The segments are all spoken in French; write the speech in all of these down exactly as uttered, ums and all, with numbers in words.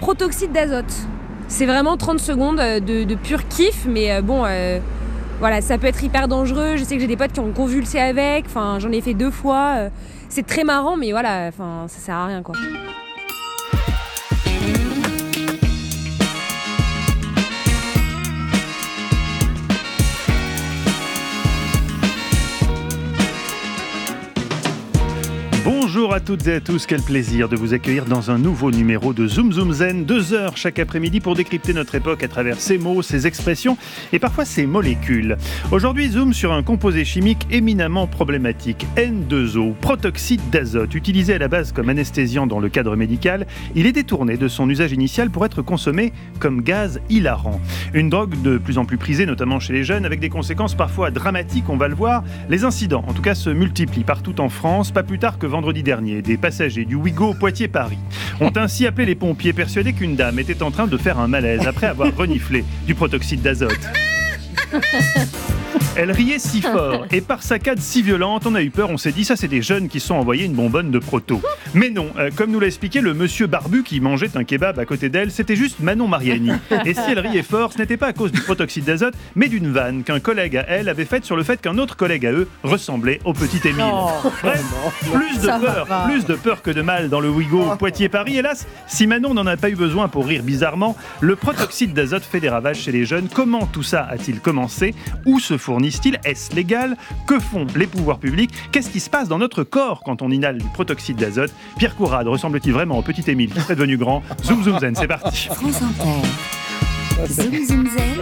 protoxyde d'azote. C'est vraiment trente secondes de, de pur kiff, mais euh, bon, euh, voilà, ça peut être hyper dangereux. Je sais que j'ai des potes qui ont convulsé avec, enfin, j'en ai fait deux fois. Euh, c'est très marrant, mais voilà, enfin, ça sert à rien, quoi. Bonjour à toutes et à tous, quel plaisir de vous accueillir dans un nouveau numéro de Zoom Zoom Zen, deux heures chaque après-midi pour décrypter notre époque à travers ses mots, ses expressions et parfois ses molécules. Aujourd'hui, zoom sur un composé chimique éminemment problématique, N deux O, protoxyde d'azote. Utilisé à la base comme anesthésiant dans le cadre médical, il est détourné de son usage initial pour être consommé comme gaz hilarant. Une drogue de plus en plus prisée, notamment chez les jeunes, avec des conséquences parfois dramatiques, on va le voir. Les incidents, en tout cas, se multiplient partout en France, pas plus tard que vendredi dernier. Des passagers du Ouigo Poitiers-Paris ont ainsi appelé les pompiers, persuadés qu'une dame était en train de faire un malaise après avoir reniflé du protoxyde d'azote. Elle riait si fort et par saccades si violentes, on a eu peur, on s'est dit ça c'est des jeunes qui sont envoyés une bonbonne de proto. Mais non, euh, comme nous l'a expliqué le monsieur barbu qui mangeait un kebab à côté d'elle, c'était juste Manon Mariani. Et si elle riait fort, ce n'était pas à cause du protoxyde d'azote, mais d'une vanne qu'un collègue à elle avait faite sur le fait qu'un autre collègue à eux ressemblait au petit Émile. Oh, Bref, plus de peur, plus de peur que de mal dans le Ouigo Poitiers-Paris. Hélas, si Manon n'en a pas eu besoin pour rire bizarrement, le protoxyde d'azote fait des ravages chez les jeunes. Comment tout ça a-t-il commencé ? Où se fournissent-ils ? Est-ce légal ? Que font les pouvoirs publics ? Qu'est-ce qui se passe dans notre corps quand on inhale du protoxyde d'azote ? Pierre Courade ressemble-t-il vraiment au petit Émile qui serait devenu grand ? Zoom Zoom Zen, c'est parti. France Inter. Zoom Zoom Zen.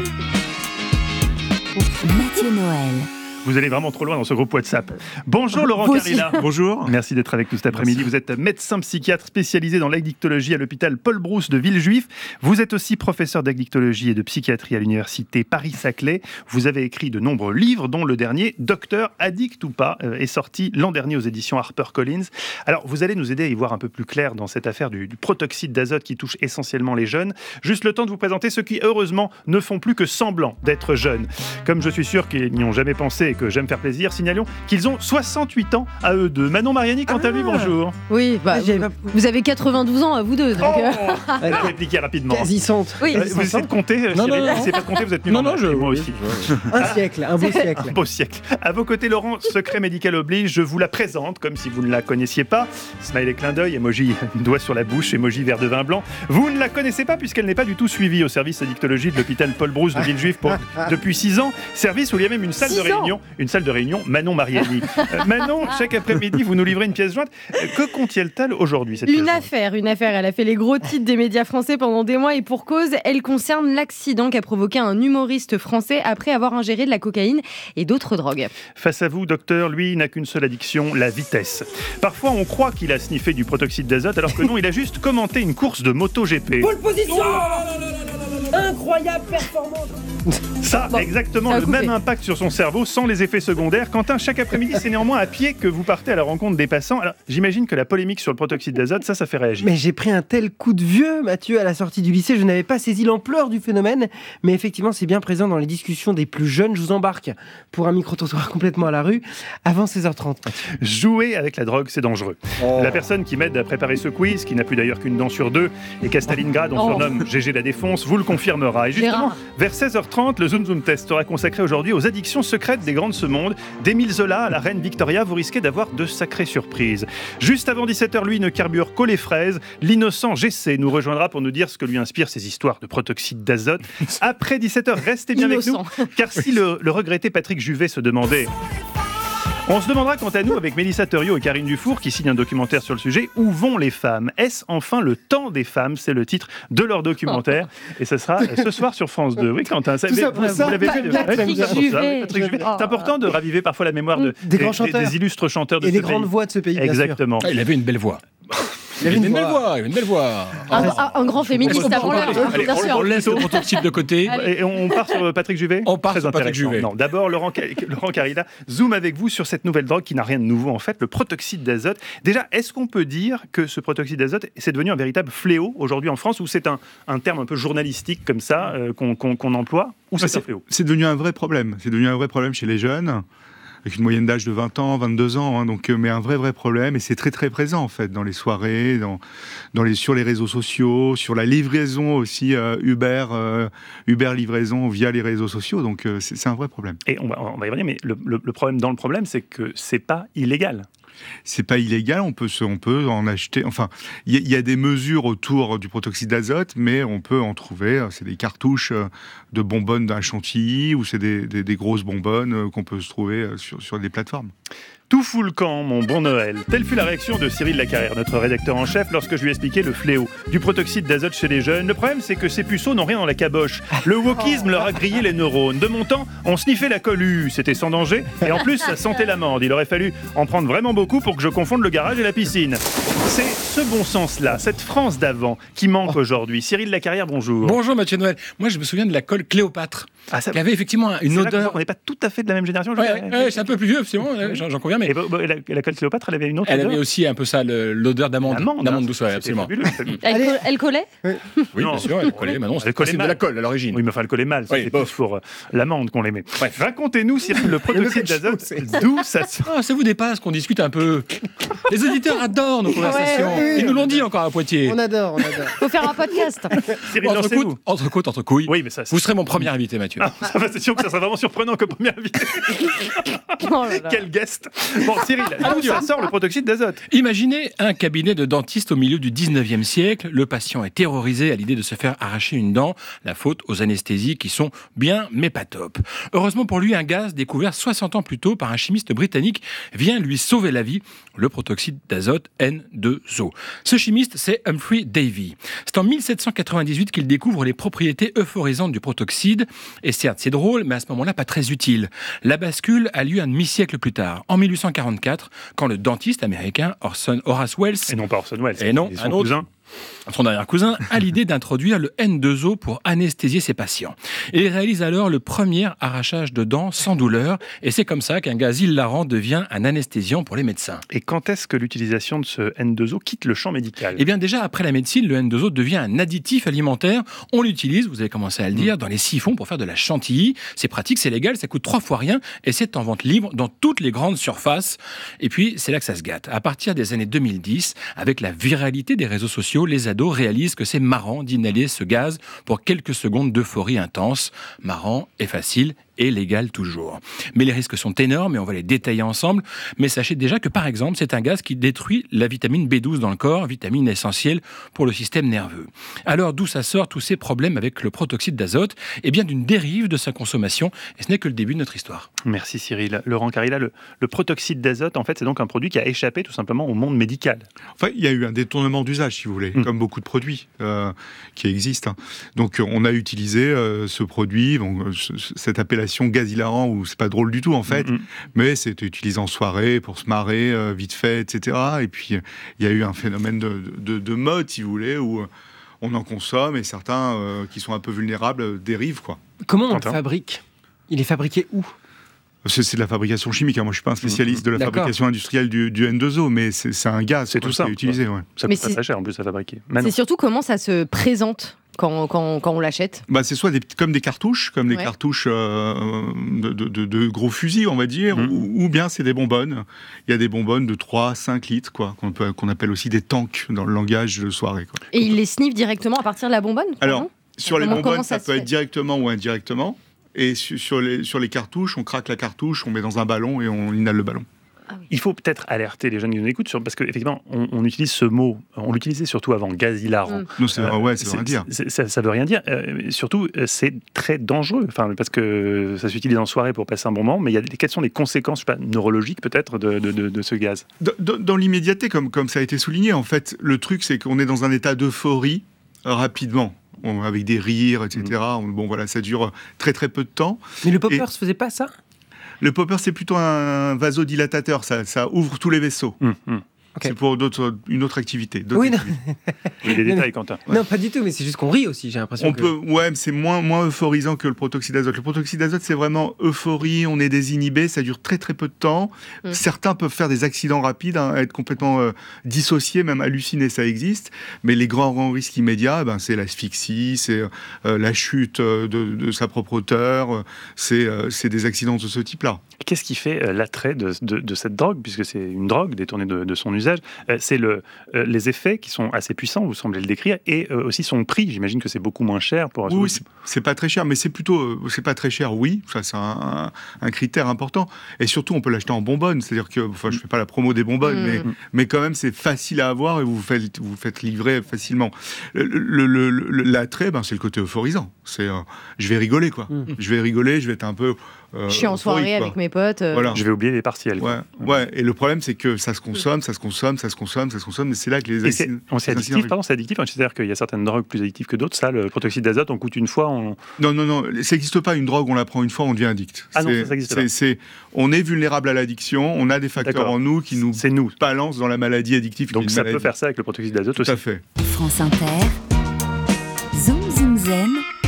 Mathieu Noël. Vous allez vraiment trop loin dans ce groupe WhatsApp. Bonjour Laurent Carilla. Bonjour. Merci d'être avec nous cet après-midi. Merci. Vous êtes médecin psychiatre spécialisé dans l'addictologie à l'hôpital Paul Brousse de Villejuif. Vous êtes aussi professeur d'addictologie et de psychiatrie à l'université Paris-Saclay. Vous avez écrit de nombreux livres, dont le dernier, Docteur Addict ou pas, est sorti l'an dernier aux éditions HarperCollins. Alors, vous allez nous aider à y voir un peu plus clair dans cette affaire du, du protoxyde d'azote qui touche essentiellement les jeunes. Juste le temps de vous présenter ceux qui, heureusement, ne font plus que semblant d'être jeunes. Comme je suis sûr qu'ils n'y ont jamais pensé et que j'aime faire plaisir, signalons qu'ils ont soixante-huit ans à eux deux. Manon Mariani, quant à lui, bonjour. Oui, bah, vous, pas... vous avez quatre-vingt-douze ans à vous deux. Donc oh euh... Elle a répliqué rapidement. Quasi-cente. Oui, vous essayez de compter, non, non, non. Vous essayez pas de compter, vous êtes mieux non, non, je... moi aussi. Un siècle, un beau siècle. Un beau siècle. À vos côtés, Laurent, secret médical oblige, je vous la présente comme si vous ne la connaissiez pas. Smiley clin d'œil, emoji doigt sur la bouche, emoji verre de vin blanc. Vous ne la connaissez pas puisqu'elle n'est pas du tout suivie au service addictologie de l'hôpital Paul Brousse de Villejuif pour, depuis six ans. Service où il y a même une salle de réunion, une salle de réunion Manon Mariani. Euh, Manon, chaque après-midi, vous nous livrez une pièce jointe. Que contient-elle aujourd'hui, cette Une pièce affaire, jointe une affaire. Elle a fait les gros titres des médias français pendant des mois et pour cause, elle concerne l'accident qu'a provoqué un humoriste français après avoir ingéré de la cocaïne et d'autres drogues. Face à vous, docteur, lui, il n'a qu'une seule addiction, la vitesse. Parfois, on croit qu'il a sniffé du protoxyde d'azote, alors que non, il a juste commenté une course de MotoGP. Pole position. Incroyable performance. Ça, bon, exactement, ça le même impact sur son cerveau sans les effets secondaires. Quentin, chaque après-midi, c'est néanmoins à pied que vous partez à la rencontre des passants. Alors, j'imagine que la polémique sur le protoxyde d'azote, ça, ça fait réagir. Mais j'ai pris un tel coup de vieux, Mathieu, à la sortie du lycée. Je n'avais pas saisi l'ampleur du phénomène. Mais effectivement, c'est bien présent dans les discussions des plus jeunes. Je vous embarque pour un micro-trottoir complètement à la rue avant seize heures trente. Jouer avec la drogue, c'est dangereux. Oh. La personne qui m'aide à préparer ce quiz, qui n'a plus d'ailleurs qu'une dent sur deux, et qu'à Stalingrad, on oh. surnomme G G la défonce, vous le confirmera. Et justement, vers seize heures trente, le Zoom Zoom Test sera consacré aujourd'hui aux addictions secrètes des grands de ce monde. D'Émile Zola à la reine Victoria, vous risquez d'avoir de sacrées surprises. Juste avant dix-sept heures, lui ne carbure qu'aux les fraises. L'innocent G C nous rejoindra pour nous dire ce que lui inspire ces histoires de protoxyde d'azote. Après dix-sept heures, restez bien innocent. Avec nous, car si le, le regretté Patrick Juvet se demandait... On se demandera quant à nous, avec Mélissa Theriot et Karine Dufour, qui signent un documentaire sur le sujet, où vont les femmes ? Est-ce enfin le temps des femmes ? C'est le titre de leur documentaire. Et ce sera ce soir sur France deux. Oui, Quentin, ça, Tout ça pour vous, ça. vous l'avez vu. Patrick Juvet. Patrick Juvet. C'est important de raviver parfois la mémoire de, des, grands chanteurs. des, des illustres chanteurs de et ce pays. Et les grandes voix de ce pays, bien Exactement. Ah, il avait une belle voix. Il avait une, une belle voix, une belle voix. Un, un, un grand féministe avant l'heure, bien sûr. On laisse le protoxyde de côté. Et on part sur Patrick Juvet. On part sur Patrick Juvet. Non, d'abord, Laurent, Laurent Carilla, zoom avec vous sur cette nouvelle drogue qui n'a rien de nouveau en fait, le protoxyde d'azote. Déjà, est-ce qu'on peut dire que ce protoxyde d'azote, c'est devenu un véritable fléau aujourd'hui en France, ou c'est un, un terme un peu journalistique comme ça euh, qu'on, qu'on, qu'on emploie, ou c'est, c'est un fléau ? C'est devenu un vrai problème. C'est devenu un vrai problème chez les jeunes. avec une moyenne d'âge de vingt ans, vingt-deux ans, hein, donc, mais un vrai, vrai problème, et c'est très, très présent, en fait, dans les soirées, dans, dans les, sur les réseaux sociaux, sur la livraison aussi, euh, Uber, euh, Uber livraison via les réseaux sociaux, donc euh, c'est, c'est un vrai problème. Et on va, on va y revenir, mais le, le, le problème dans le problème, c'est que c'est pas illégal. C'est pas illégal, on peut, se, on peut en acheter. Enfin, il y, y a des mesures autour du protoxyde d'azote, mais on peut en trouver. C'est des cartouches de bonbonnes d'un chantilly ou c'est des, des, des grosses bonbonnes qu'on peut se trouver sur, sur des plateformes. Tout fout le camp, mon bon Noël. Telle fut la réaction de Cyril Lacarrière, notre rédacteur en chef, lorsque je lui ai expliqué le fléau du protoxyde d'azote chez les jeunes. Le problème, c'est que ces puceaux n'ont rien dans la caboche. Le wokisme leur a grillé les neurones. De mon temps, on sniffait la colue, c'était sans danger, et en plus, ça sentait l'amande. Il aurait fallu en prendre vraiment beaucoup pour que je confonde le garage et la piscine. C'est ce bon sens-là, cette France d'avant, qui manque aujourd'hui. Cyril Lacarrière, bonjour. Bonjour Mathieu Noël. Moi, je me souviens de la colle Cléopâtre, ah, ça... qui avait effectivement une odeur... On n'est pas tout à fait de la même génération. Ouais, ouais, c'est un peu plus vieux, c'est bon, j'en, j'en conviens. Mais... Et bah, bah, la, la colle Cléopâtre, elle avait une autre Elle odeur. avait aussi un peu ça, le, l'odeur d'amande. L'amande, d'amande hein, douce, ouais, absolument. Fabuleux, elle, co- elle collait Oui, oui bien sûr, elle collait. Maintenant, elle collait c'est mal. de la colle à l'origine. Oui, mais enfin, elle collait mal. C'était oui, plus pour euh, l'amande qu'on l'aimait. Bref, racontez-nous, Cyril, le protoxyde d'azote, d'où ça sort. Ah, ça vous dépasse qu'on discute un peu. Les auditeurs adorent nos conversations. Ouais, ouais, Ils nous l'ont dit encore à Poitiers. On adore, on adore. Faut faire un podcast. Cyril, entre, côte, entre côte, entre couilles. Oui, mais ça, vous serez mon premier invité, Mathieu. Ah, ça va, c'est sûr que ça sera vraiment surprenant comme premier invité. Oh là là. Quel guest. Bon, Cyril, d'où ça sort le protoxyde d'azote? Imaginez un cabinet de dentiste au milieu du dix-neuvième siècle. Le patient est terrorisé à l'idée de se faire arracher une dent. La faute aux anesthésies qui sont bien, mais pas top. Heureusement pour lui, un gaz découvert soixante ans plus tôt par un chimiste britannique vient lui sauver la vie, le protoxyde d'azote N deux O. Ce chimiste, c'est Humphrey Davy. C'est en mille sept cent quatre-vingt-dix-huit qu'il découvre les propriétés euphorisantes du protoxyde. Et certes, c'est drôle, mais à ce moment-là, pas très utile. La bascule a lieu un demi-siècle plus tard, en mille huit cent quarante-quatre, quand le dentiste américain Orson Horace Wells... Et non pas Orson Welles, et non, son un autre, cousin. Son arrière-cousin a l'idée d'introduire le N deux O pour anesthésier ses patients. Et il réalise alors le premier arrachage de dents sans douleur. Et c'est comme ça qu'un gaz hilarant devient un anesthésiant pour les médecins. Et quand est-ce que l'utilisation de ce N deux O quitte le champ médical ? Eh bien déjà, après la médecine, le N deux O devient un additif alimentaire. On l'utilise, vous avez commencé à le dire, dans les siphons pour faire de la chantilly. C'est pratique, c'est légal, ça coûte trois fois rien. Et c'est en vente libre dans toutes les grandes surfaces. Et puis, c'est là que ça se gâte. À partir des années deux mille dix, avec la viralité des réseaux sociaux, les ados réalisent que c'est marrant d'inhaler ce gaz pour quelques secondes d'euphorie intense. Marrant et facile et légal toujours. Mais les risques sont énormes et on va les détailler ensemble. Mais sachez déjà que, par exemple, c'est un gaz qui détruit la vitamine B douze dans le corps, vitamine essentielle pour le système nerveux. Alors, d'où ça sort tous ces problèmes avec le protoxyde d'azote ? Eh bien, d'une dérive de sa consommation. Et ce n'est que le début de notre histoire. Merci Cyril. Laurent Carilla, le, le protoxyde d'azote, en fait, c'est donc un produit qui a échappé tout simplement au monde médical. Enfin, il y a eu un détournement d'usage, si vous voulez, mmh. comme beaucoup de produits euh, qui existent. Hein. Donc, on a utilisé euh, ce produit, donc, cette appellation gaz hilarant, où c'est pas drôle du tout en fait, mmh. mais c'était utilisé en soirée pour se marrer euh, vite fait, et cetera. Et puis il y a eu un phénomène de, de, de mode, si vous voulez, où on en consomme et certains euh, qui sont un peu vulnérables euh, dérivent, quoi. Comment on le fabrique ? Il est fabriqué où ? C'est, c'est de la fabrication chimique. Hein. Moi, je suis pas un spécialiste de la D'accord. fabrication industrielle du, du N deux O, mais c'est, c'est un gaz. C'est tout ça. utilisé. Ouais. Ça coûte pas très cher en plus à fabriquer. Maintenant. C'est surtout comment ça se présente. Quand, quand, quand on l'achète bah, c'est soit des, comme des cartouches, comme des ouais. cartouches euh, de, de, de gros fusils, on va dire, mmh. ou, ou bien c'est des bonbonnes. Il y a des bonbonnes de trois à cinq litres, quoi, qu'on, peut, qu'on appelle aussi des tanks dans le langage de soirée. Quoi. Et ils les sniffent directement à partir de la bonbonne ? Alors, sur les comment, bonbonnes, comment ça, ça peut être directement ou indirectement. Et sur, sur, les, sur les cartouches, on craque la cartouche, on met dans un ballon et on inhale le ballon. Ah oui. Il faut peut-être alerter les jeunes qui nous écoutent sur, parce qu'effectivement, on, on utilise ce mot, on l'utilisait surtout avant, gaz hilarant. Mmh. Non, c'est, euh, ouais, ça veut rien dire. C'est, ça, ça veut rien dire. Euh, surtout, c'est très dangereux, enfin, parce que ça s'utilise en soirée pour passer un bon moment, mais il y a des, quelles sont les conséquences, je sais pas, neurologiques peut-être de, de, de, de ce gaz ? Dans, dans, dans l'immédiateté, comme, comme ça a été souligné, en fait, le truc, c'est qu'on est dans un état d'euphorie euh, rapidement. On, avec des rires, et cetera. Mmh. On, bon, voilà, ça dure très très peu de temps. Mais le popper ne faisait pas ça ? Le popper, c'est plutôt un vasodilatateur, ça, ça ouvre tous les vaisseaux. Mmh, mmh. Okay. C'est pour d'autres, une autre activité. D'autres oui, non. oui, les détails, Quentin. Ouais. Non, pas du tout, mais c'est juste qu'on rit aussi, j'ai l'impression. On que... peut, ouais, mais c'est moins, moins euphorisant que le protoxyde d'azote. Le protoxyde d'azote, c'est vraiment euphorie, on est désinhibé, ça dure très très peu de temps. Mmh. Certains peuvent faire des accidents rapides, hein, être complètement euh, dissociés, même hallucinés, ça existe. Mais les grands, grands risques immédiats, ben, c'est l'asphyxie, c'est euh, la chute de, de sa propre hauteur, c'est, euh, c'est des accidents de ce type-là. Qu'est-ce qui fait euh, l'attrait de, de, de cette drogue, puisque c'est une drogue détournée de, de son usage, euh, c'est le, euh, les effets qui sont assez puissants, vous semblez le décrire, et euh, aussi son prix. J'imagine que c'est beaucoup moins cher pour. Oui, c'est, c'est pas très cher, mais c'est plutôt, euh, c'est pas très cher. Oui, ça c'est un, un, un critère important. Et surtout, on peut l'acheter en bonbonne, c'est-à-dire que, enfin, je fais pas la promo des bonbonnes, mmh. mais, mais quand même, c'est facile à avoir et vous vous faites, vous faites livrer facilement. Le, le, le, le, l'attrait, ben, c'est le côté euphorisant. C'est, euh, je vais rigoler, quoi. Mmh. Je vais rigoler, je vais être un peu. Euh, je suis en soirée quoi. Avec mes potes. Euh... Voilà. Je vais oublier les partiels. Ouais, ouais. Et le problème, c'est que ça se consomme, ça se consomme, ça se consomme, ça se consomme. Et c'est là que les. Et c'est, on, c'est addictif, pardon, c'est addictif. C'est-à-dire qu'il y a certaines drogues plus addictives que d'autres. Ça, le protoxyde d'azote, on coûte une fois. On... Non, non, non. Ça n'existe pas une drogue. On la prend une fois, on devient addict. Ah c'est, non, ça, ça existe c'est, pas. C'est, on est vulnérable à l'addiction. On a des facteurs D'accord. en nous qui nous, c'est nous. balancent dans la maladie addictive. Donc ça maladie. peut faire ça avec le protoxyde d'azote Tout aussi. Tout à fait. France Inter. Zoom Zoom Zen.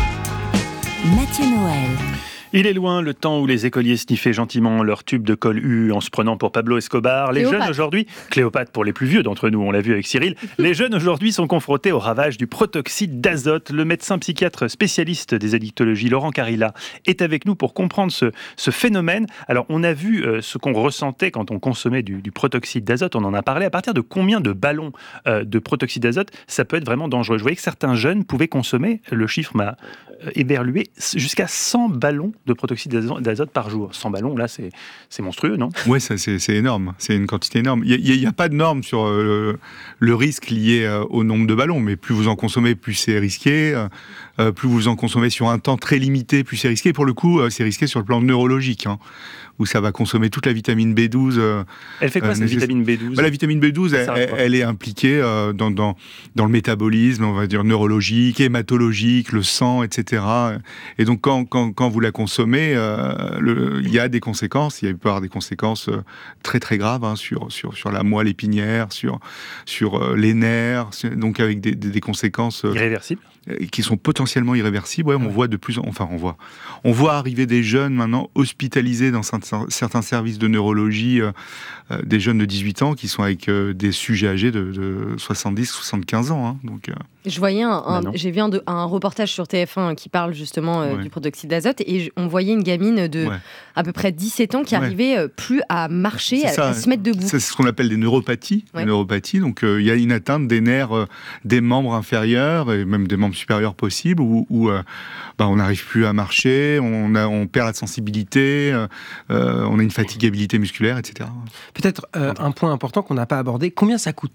Mathieu Noël. Il est loin le temps où les écoliers sniffaient gentiment leur tube de colle U en se prenant pour Pablo Escobar. Les Cléopâtre. jeunes aujourd'hui, Cléopâtre pour les plus vieux d'entre nous, on l'a vu avec Cyril, les jeunes aujourd'hui sont confrontés au ravage du protoxyde d'azote. Le médecin psychiatre spécialiste des addictologies, Laurent Carilla, est avec nous pour comprendre ce, ce phénomène. Alors, on a vu euh, ce qu'on ressentait quand on consommait du, du protoxyde d'azote, on en a parlé. À partir de combien de ballons euh, de protoxyde d'azote, ça peut être vraiment dangereux? Je voyais que certains jeunes pouvaient consommer, le chiffre m'a euh, éberlué, jusqu'à cent ballons de protoxyde d'azote par jour. cent ballons, là, c'est, c'est monstrueux, non? Oui, ça, c'est, c'est énorme. C'est une quantité énorme. Il n'y a, a pas de norme sur euh, le risque lié euh, au nombre de ballons, mais plus vous en consommez, plus c'est risqué. Euh, plus vous en consommez sur un temps très limité, plus c'est risqué. Pour le coup, euh, c'est risqué sur le plan neurologique, hein, où ça va consommer toute la vitamine B douze. Euh, elle fait quoi, euh, cette vitamine B douze? bah, La vitamine B douze, elle, elle, elle est impliquée euh, dans, dans, dans le métabolisme, on va dire, neurologique, hématologique, le sang, et cetera. Et donc, quand, quand, quand vous la consommez, euh, le, il y a des conséquences, il peut y avoir des conséquences euh, très très graves hein, sur, sur, sur la moelle épinière, sur, sur euh, les nerfs, donc avec des, des, des conséquences... Euh, irréversibles qui sont potentiellement irréversibles. Ouais, on voit de plus en... enfin on voit on voit arriver des jeunes maintenant hospitalisés dans certains services de neurologie, euh, euh, des jeunes de dix-huit ans qui sont avec euh, des sujets âgés de, de soixante-dix soixante-quinze ans hein, donc euh... Je voyais un, un bah j'ai vu un, de, un reportage sur T F un qui parle justement euh, ouais. du protoxyde d'azote et on voyait une gamine de ouais. à peu près dix-sept ans qui ouais. arrivait euh, plus à marcher, à, ça, à se mettre debout. C'est ce qu'on appelle des neuropathies. Ouais. Des neuropathies. Donc il euh, y a une atteinte des nerfs euh, des membres inférieurs et même des membres supérieurs possibles où, où euh, bah, on n'arrive plus à marcher, on, a, on perd la sensibilité, euh, euh, on a une fatigabilité musculaire, et cetera. Peut-être euh, un point important qu'on n'a pas abordé, combien ça coûte ?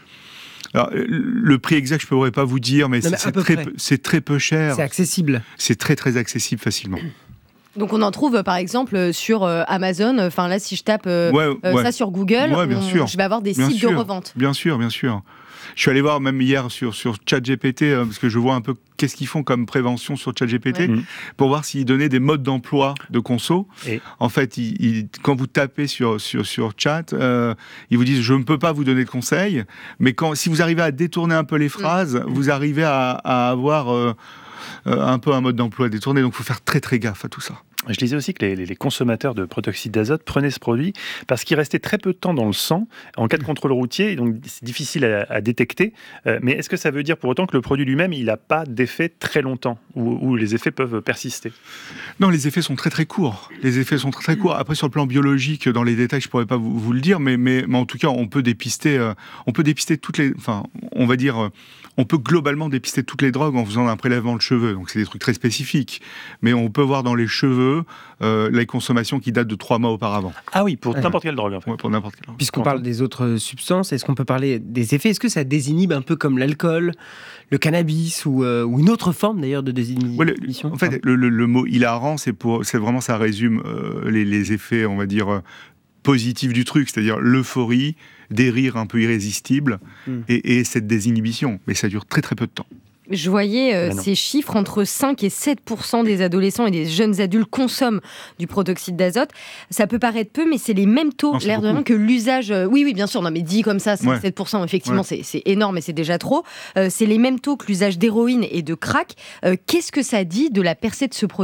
Alors, le prix exact, je ne pourrais pas vous dire, mais, non, mais c'est, c'est, très peu, c'est très peu cher. C'est accessible. C'est très, très accessible facilement. Donc, on en trouve, par exemple, sur euh, Amazon. Enfin, là, si je tape euh, ouais, ouais. Euh, ça sur Google, ouais, bien on, sûr. je vais avoir des bien sites sûr. de revente. Bien sûr, bien sûr. Je suis allé voir même hier sur, sur ChatGPT, euh, parce que je vois un peu qu'est-ce qu'ils font comme prévention sur ChatGPT, ouais. pour voir s'ils donnaient des modes d'emploi de conso. Et en fait, ils, ils, quand vous tapez sur, sur, sur Chat, euh, ils vous disent « je ne peux pas vous donner de conseils », mais quand, si vous arrivez à détourner un peu les phrases, mmh. vous arrivez à, à avoir euh, euh, un peu un mode d'emploi détourné. Donc, il faut faire très très gaffe à tout ça. Je lisais aussi que les, les consommateurs de protoxyde d'azote prenaient ce produit parce qu'il restait très peu de temps dans le sang en cas de contrôle routier, donc c'est difficile à, à détecter. Euh, mais est-ce que ça veut dire pour autant que le produit lui-même, il n'a pas d'effet très longtemps, ou, ou les effets peuvent persister? Non, les effets sont très très courts. Les effets sont très très courts. Après, sur le plan biologique, dans les détails, je ne pourrais pas vous, vous le dire, mais, mais, mais en tout cas, on peut dépister, euh, on peut dépister toutes les, enfin, on va dire, euh, on peut globalement dépister toutes les drogues en faisant un prélèvement de cheveux. Donc c'est des trucs très spécifiques, mais on peut voir dans les cheveux Euh, les consommations qui datent de trois mois auparavant. Ah oui, pour n'importe quelle drogue en fait. Ouais, pour n'importe quelle drogue. Puisqu'on parle des autres substances, est-ce qu'on peut parler des effets? Est-ce que ça désinhibe un peu comme l'alcool, le cannabis ou, euh, ou une autre forme d'ailleurs de désinhibition? Ouais, le, en fait, enfin... le, le, le mot hilarant, c'est, pour, c'est vraiment, ça résume euh, les, les effets, on va dire, euh, positifs du truc, c'est-à-dire l'euphorie, des rires un peu irrésistibles mm. et, et cette désinhibition. Mais ça dure très très peu de temps. Je voyais euh, ces chiffres, entre cinq et sept pour cent des adolescents et des jeunes adultes consomment du protoxyde d'azote. Ça peut paraître peu, mais c'est les mêmes taux, non, l'air de rien, que l'usage... Euh, oui, oui, bien sûr, non, mais dit comme ça, cinq à sept pour cent, ouais. effectivement, ouais. c'est, c'est énorme et c'est déjà trop. Euh, c'est les mêmes taux que l'usage d'héroïne et de crack. Euh, qu'est-ce que ça dit de la percée de ce produit ?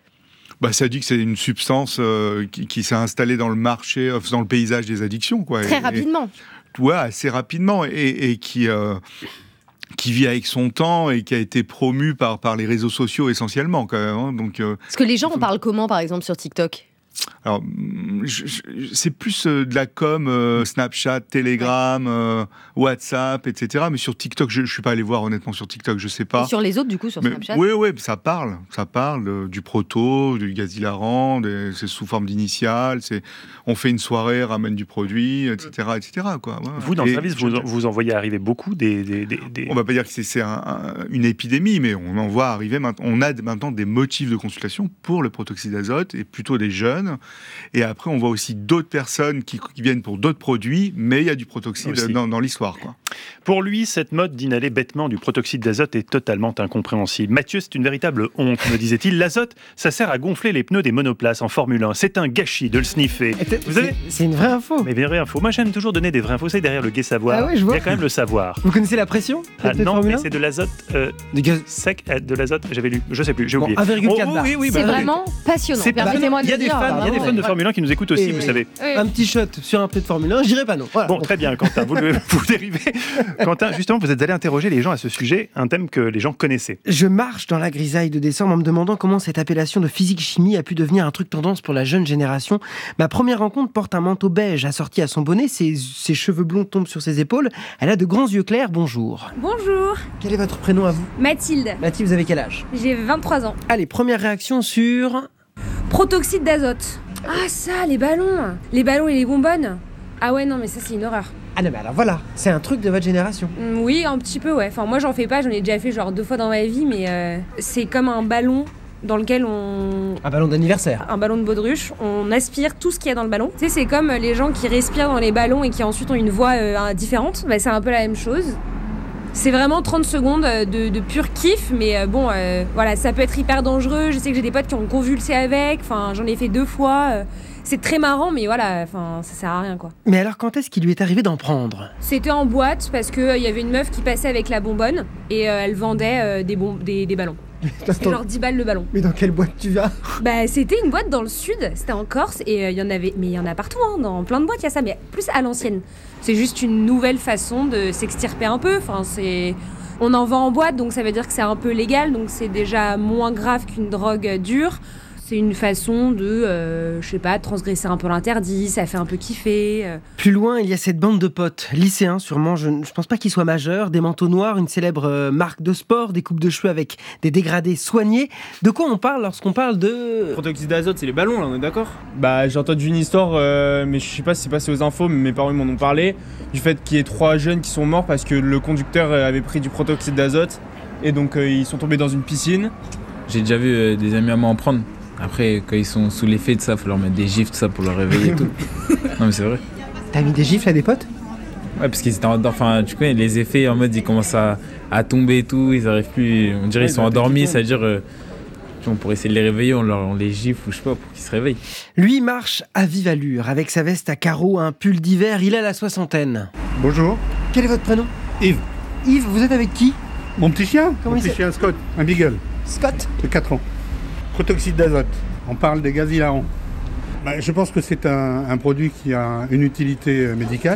Bah, ça dit que c'est une substance euh, qui, qui s'est installée dans le marché, euh, dans le paysage des addictions. Quoi. Très et, rapidement. Et, ouais, assez rapidement. Et, et qui... Euh, qui vit avec son temps et qui a été promu par, par les réseaux sociaux essentiellement. Quand même, hein. Donc, euh, Parce que les gens en parlent comment, par exemple, sur TikTok ? Alors, je, je, c'est plus euh, de la com, euh, Snapchat, Telegram, euh, WhatsApp, et cetera. Mais sur TikTok, je ne suis pas allé voir honnêtement sur TikTok, je ne sais pas. Et sur les autres, du coup, sur mais, Snapchat ? Oui, oui, ça parle. Ça parle euh, du proto, du gaz hilarant, des, c'est sous forme d'initiales. C'est, on fait une soirée, ramène du produit, et cetera, et cetera quoi. Ouais. Vous, dans le service, vous, vous en voyez arriver beaucoup des... des, des, des... On ne va pas dire que c'est, c'est un, un, une épidémie, mais on en voit arriver maintenant. On a maintenant des motifs de consultation pour le protoxyde d'azote, et plutôt des jeunes. Et après, on voit aussi d'autres personnes qui, qui viennent pour d'autres produits, mais il y a du protoxyde dans, dans l'histoire, quoi. Pour lui, cette mode d'inhaler bêtement du protoxyde d'azote est totalement incompréhensible. Mathieu, c'est une véritable honte, me disait-il. L'azote, ça sert à gonfler les pneus des monoplaces en Formule un. C'est un gâchis de le sniffer. Vous avez... C'est une vraie info. Mais vraie info. Moi, j'aime toujours donner des vraies infos. C'est derrière le gai savoir. Ah ouais, je vois. Il y a quand même le savoir. Vous connaissez la pression ah, Non, mais c'est de l'azote euh, du gaz sec, euh, de l'azote. J'avais lu. Je sais plus. J'ai bon, oublié. un virgule quatre oh, bar. Oui, oui, c'est bah, vraiment oui. passionnant. C'est Permettez-moi de il y a des dire, fans, il y a des fans de Formule un qui nous écoutent aussi, et vous savez. Oui. Un petit shot sur un pneu de Formule un, je dirais pas non. Voilà. Bon, très bien, Quentin. Vous, vous dérivez. Quentin, justement, vous êtes allé interroger les gens à ce sujet, un thème que les gens connaissaient. Je marche dans la grisaille de décembre en me demandant comment cette appellation de physique-chimie a pu devenir un truc tendance pour la jeune génération. Ma première rencontre porte un manteau beige assorti à son bonnet, ses, ses cheveux blonds tombent sur ses épaules. Elle a de grands yeux clairs. Bonjour. Bonjour. Quel est votre prénom à vous ? Mathilde. Mathilde, vous avez quel âge ? J'ai vingt-trois ans. Allez, première réaction sur... Protoxyde d'azote. Ah ça, les ballons. Les ballons et les bonbonnes. Ah ouais, non, mais ça, c'est une horreur. Ah non, mais alors voilà, c'est un truc de votre génération. Mmh, oui, un petit peu, ouais. Enfin, moi, j'en fais pas, j'en ai déjà fait genre deux fois dans ma vie, mais euh, c'est comme un ballon dans lequel on... Un ballon d'anniversaire. Un ballon de baudruche. On aspire tout ce qu'il y a dans le ballon. Tu sais, c'est comme les gens qui respirent dans les ballons et qui ensuite ont une voix euh, différente. Bah, c'est un peu la même chose. C'est vraiment trente secondes de, de pur kiff, mais euh, bon, euh, voilà, ça peut être hyper dangereux. Je sais que j'ai des potes qui ont convulsé avec, enfin, j'en ai fait deux fois. Euh, c'est très marrant, mais voilà, enfin, ça sert à rien, quoi. Mais alors, quand est-ce qu'il lui est arrivé d'en prendre ? C'était en boîte, parce qu'il euh, y avait une meuf qui passait avec la bonbonne, et euh, elle vendait euh, des, bon- des, des ballons. C'était genre dix balles le ballon. Mais dans quelle boîte tu vas ? Bah, c'était une boîte dans le sud, c'était en Corse, et il euh, y en avait, mais il y en a partout, hein, dans plein de boîtes, il y a ça, mais plus à l'ancienne. C'est juste une nouvelle façon de s'extirper un peu, enfin, c'est... On en vend en boîte, donc ça veut dire que c'est un peu légal, donc c'est déjà moins grave qu'une drogue dure. C'est une façon de, euh, je sais pas, transgresser un peu l'interdit, ça fait un peu kiffer. Euh. Plus loin, il y a cette bande de potes, lycéens sûrement, je ne pense pas qu'ils soient majeurs, des manteaux noirs, une célèbre euh, marque de sport, des coupes de cheveux avec des dégradés soignés. De quoi on parle lorsqu'on parle de... Protoxyde d'azote, c'est les ballons là, on est d'accord ? Bah j'ai entendu une histoire, euh, mais je sais pas si c'est passé aux infos, mais mes parents m'en ont parlé, du fait qu'il y ait trois jeunes qui sont morts parce que le conducteur avait pris du protoxyde d'azote et donc euh, ils sont tombés dans une piscine. J'ai déjà vu euh, des amis à moi en prendre. Après, quand ils sont sous l'effet de ça, faut leur mettre des gifles, tout ça, pour leur réveiller et tout. Non, mais c'est vrai. T'as mis des gifles à des potes ? Ouais, parce qu'ils étaient en... Enfin, tu connais, les effets, en mode, ils commencent à, à tomber et tout, ils arrivent plus... On dirait qu'ils ouais, sont endormis, ça veut dire... Euh, on pourrait essayer de les réveiller, on, leur, on les gifle, ou je sais pas, pour qu'ils se réveillent. Lui marche à vive allure, avec sa veste à carreaux, un pull d'hiver, il a la soixantaine. Bonjour. Quel est votre prénom ? Yves. Yves, vous êtes avec qui ? Mon petit chien. Comment Mon petit chien Scott, un beagle. Scott ? De quatre ans. Protoxyde d'azote. On parle des gaz hilarants. Bah, je pense que c'est un, un produit qui a une utilité médicale.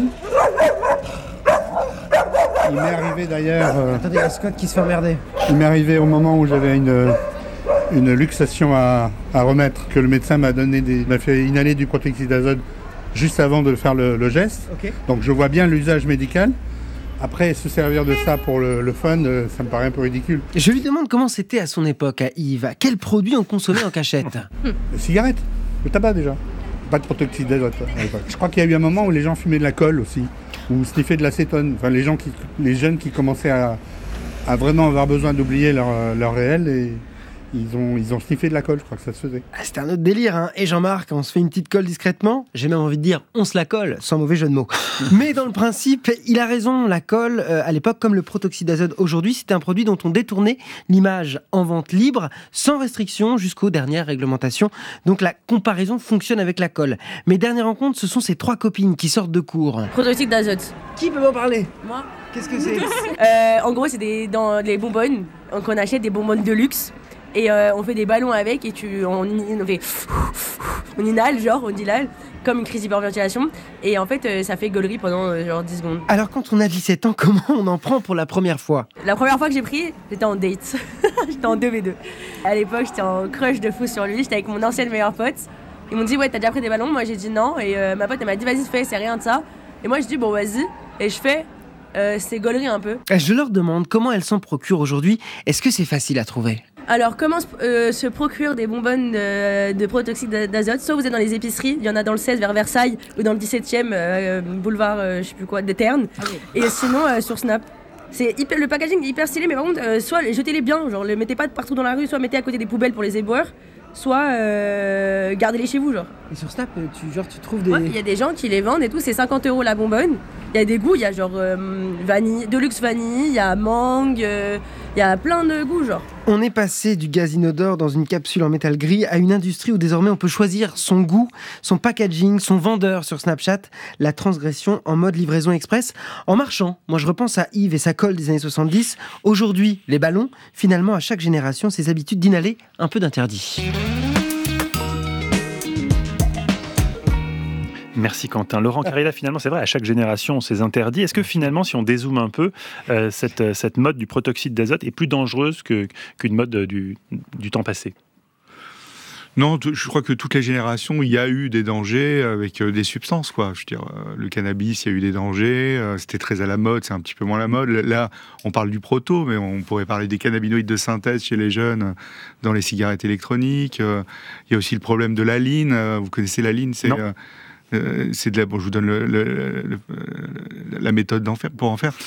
Il m'est arrivé d'ailleurs... Euh, Attendez, il y a Scott qui se fait emmerder. Il m'est arrivé au moment où j'avais une, une luxation à, à remettre, que le médecin m'a donné des, m'a fait inhaler du protoxyde d'azote juste avant de faire le, le geste. Okay. Donc je vois bien l'usage médical. Après, se servir de ça pour le, le fun, euh, ça me paraît un peu ridicule. Je lui demande comment c'était à son époque, à Yves. Quels produits on consommait en cachette ? Les cigarettes, le tabac déjà. Pas de protoxyde d'azote à l'époque. Je crois qu'il y a eu un moment où les gens fumaient de la colle aussi, ou sniffaient de l'acétone. Enfin, les, gens qui, les jeunes qui commençaient à, à vraiment avoir besoin d'oublier leur, leur réel et, ils ont, ils ont sniffé de la colle, je crois que ça se faisait. Ah, c'était un autre délire, hein. Et Jean-Marc, on se fait une petite colle discrètement. J'ai même envie de dire, on se la colle, sans mauvais jeu de mots. Mais dans le principe, il a raison. La colle, euh, à l'époque, comme le protoxyde d'azote aujourd'hui, c'était un produit dont on détournait l'image en vente libre, sans restriction, jusqu'aux dernières réglementations. Donc la comparaison fonctionne avec la colle. Mes dernières rencontres, ce sont ces trois copines qui sortent de cours. Protoxyde d'azote. Qui peut m'en parler? Moi. Qu'est-ce que c'est? euh, En gros, c'est des, dans les bonbonnes. Donc on achète des bonbonnes de luxe. Et euh, on fait des ballons avec et tu, on, on fait on inhale, genre on inhale, comme une crise d'hyperventilation. Et en fait, euh, ça fait gaulerie pendant euh, genre dix secondes. Alors quand on a dix-sept ans, comment on en prend pour la première fois? La première fois que j'ai pris, j'étais en date. J'étais en deux v deux. À l'époque, j'étais en crush de fou sur lui. J'étais avec mon ancienne meilleure pote. Ils m'ont dit, ouais, t'as déjà pris des ballons? Moi, j'ai dit non. Et euh, ma pote, elle m'a dit, vas-y, fais, c'est rien de ça. Et moi, je dis, bon, vas-y. Et je fais, euh, c'est gaulerie un peu. Je leur demande comment elles s'en procurent aujourd'hui. Est-ce que c'est facile à trouver? Alors, comment euh, se procure des bonbonnes de, de protoxyde d'azote? Soit vous êtes dans les épiceries, il y en a dans le seize vers Versailles, ou dans le dix-septième euh, boulevard, euh, je sais plus quoi, de Terne. Okay. Et sinon, euh, sur Snap. C'est hyper, le packaging est hyper stylé, mais par contre, euh, soit jetez-les bien, genre les mettez pas partout dans la rue, soit mettez à côté des poubelles pour les éboueurs, soit euh, gardez-les chez vous, genre. Et sur Snap, tu, genre, tu trouves des... Ouais, il y a des gens qui les vendent et tout, c'est cinquante euros la bonbonne. Il y a des goûts, il y a genre euh, vanille, Deluxe vanille, il y a mangue, il euh, y a plein de goûts, genre. On est passé du gaz inodore dans une capsule en métal gris à une industrie où désormais on peut choisir son goût, son packaging, son vendeur sur Snapchat, la transgression en mode livraison express. En marchant, moi je repense à Yves et sa colle des années soixante-dix. Aujourd'hui, les ballons, finalement à chaque génération, ses habitudes d'inhaler un peu d'interdit. Merci Quentin. Laurent Carilla, finalement, c'est vrai, à chaque génération, on s'est interdit. Est-ce que finalement, si on dézoome un peu, euh, cette, cette mode du protoxyde d'azote est plus dangereuse que, qu'une mode du, du temps passé? Non, je crois que toutes les générations, il y a eu des dangers avec des substances, quoi. Je veux dire, le cannabis, il y a eu des dangers. C'était très à la mode, c'est un petit peu moins la mode. Là, on parle du proto, mais on pourrait parler des cannabinoïdes de synthèse chez les jeunes dans les cigarettes électroniques. Il y a aussi le problème de la ligne. Vous connaissez la ligne? C'est... Non. Euh, c'est de la, bon, je vous donne le, le, le, le, la méthode d'en faire, pour en faire.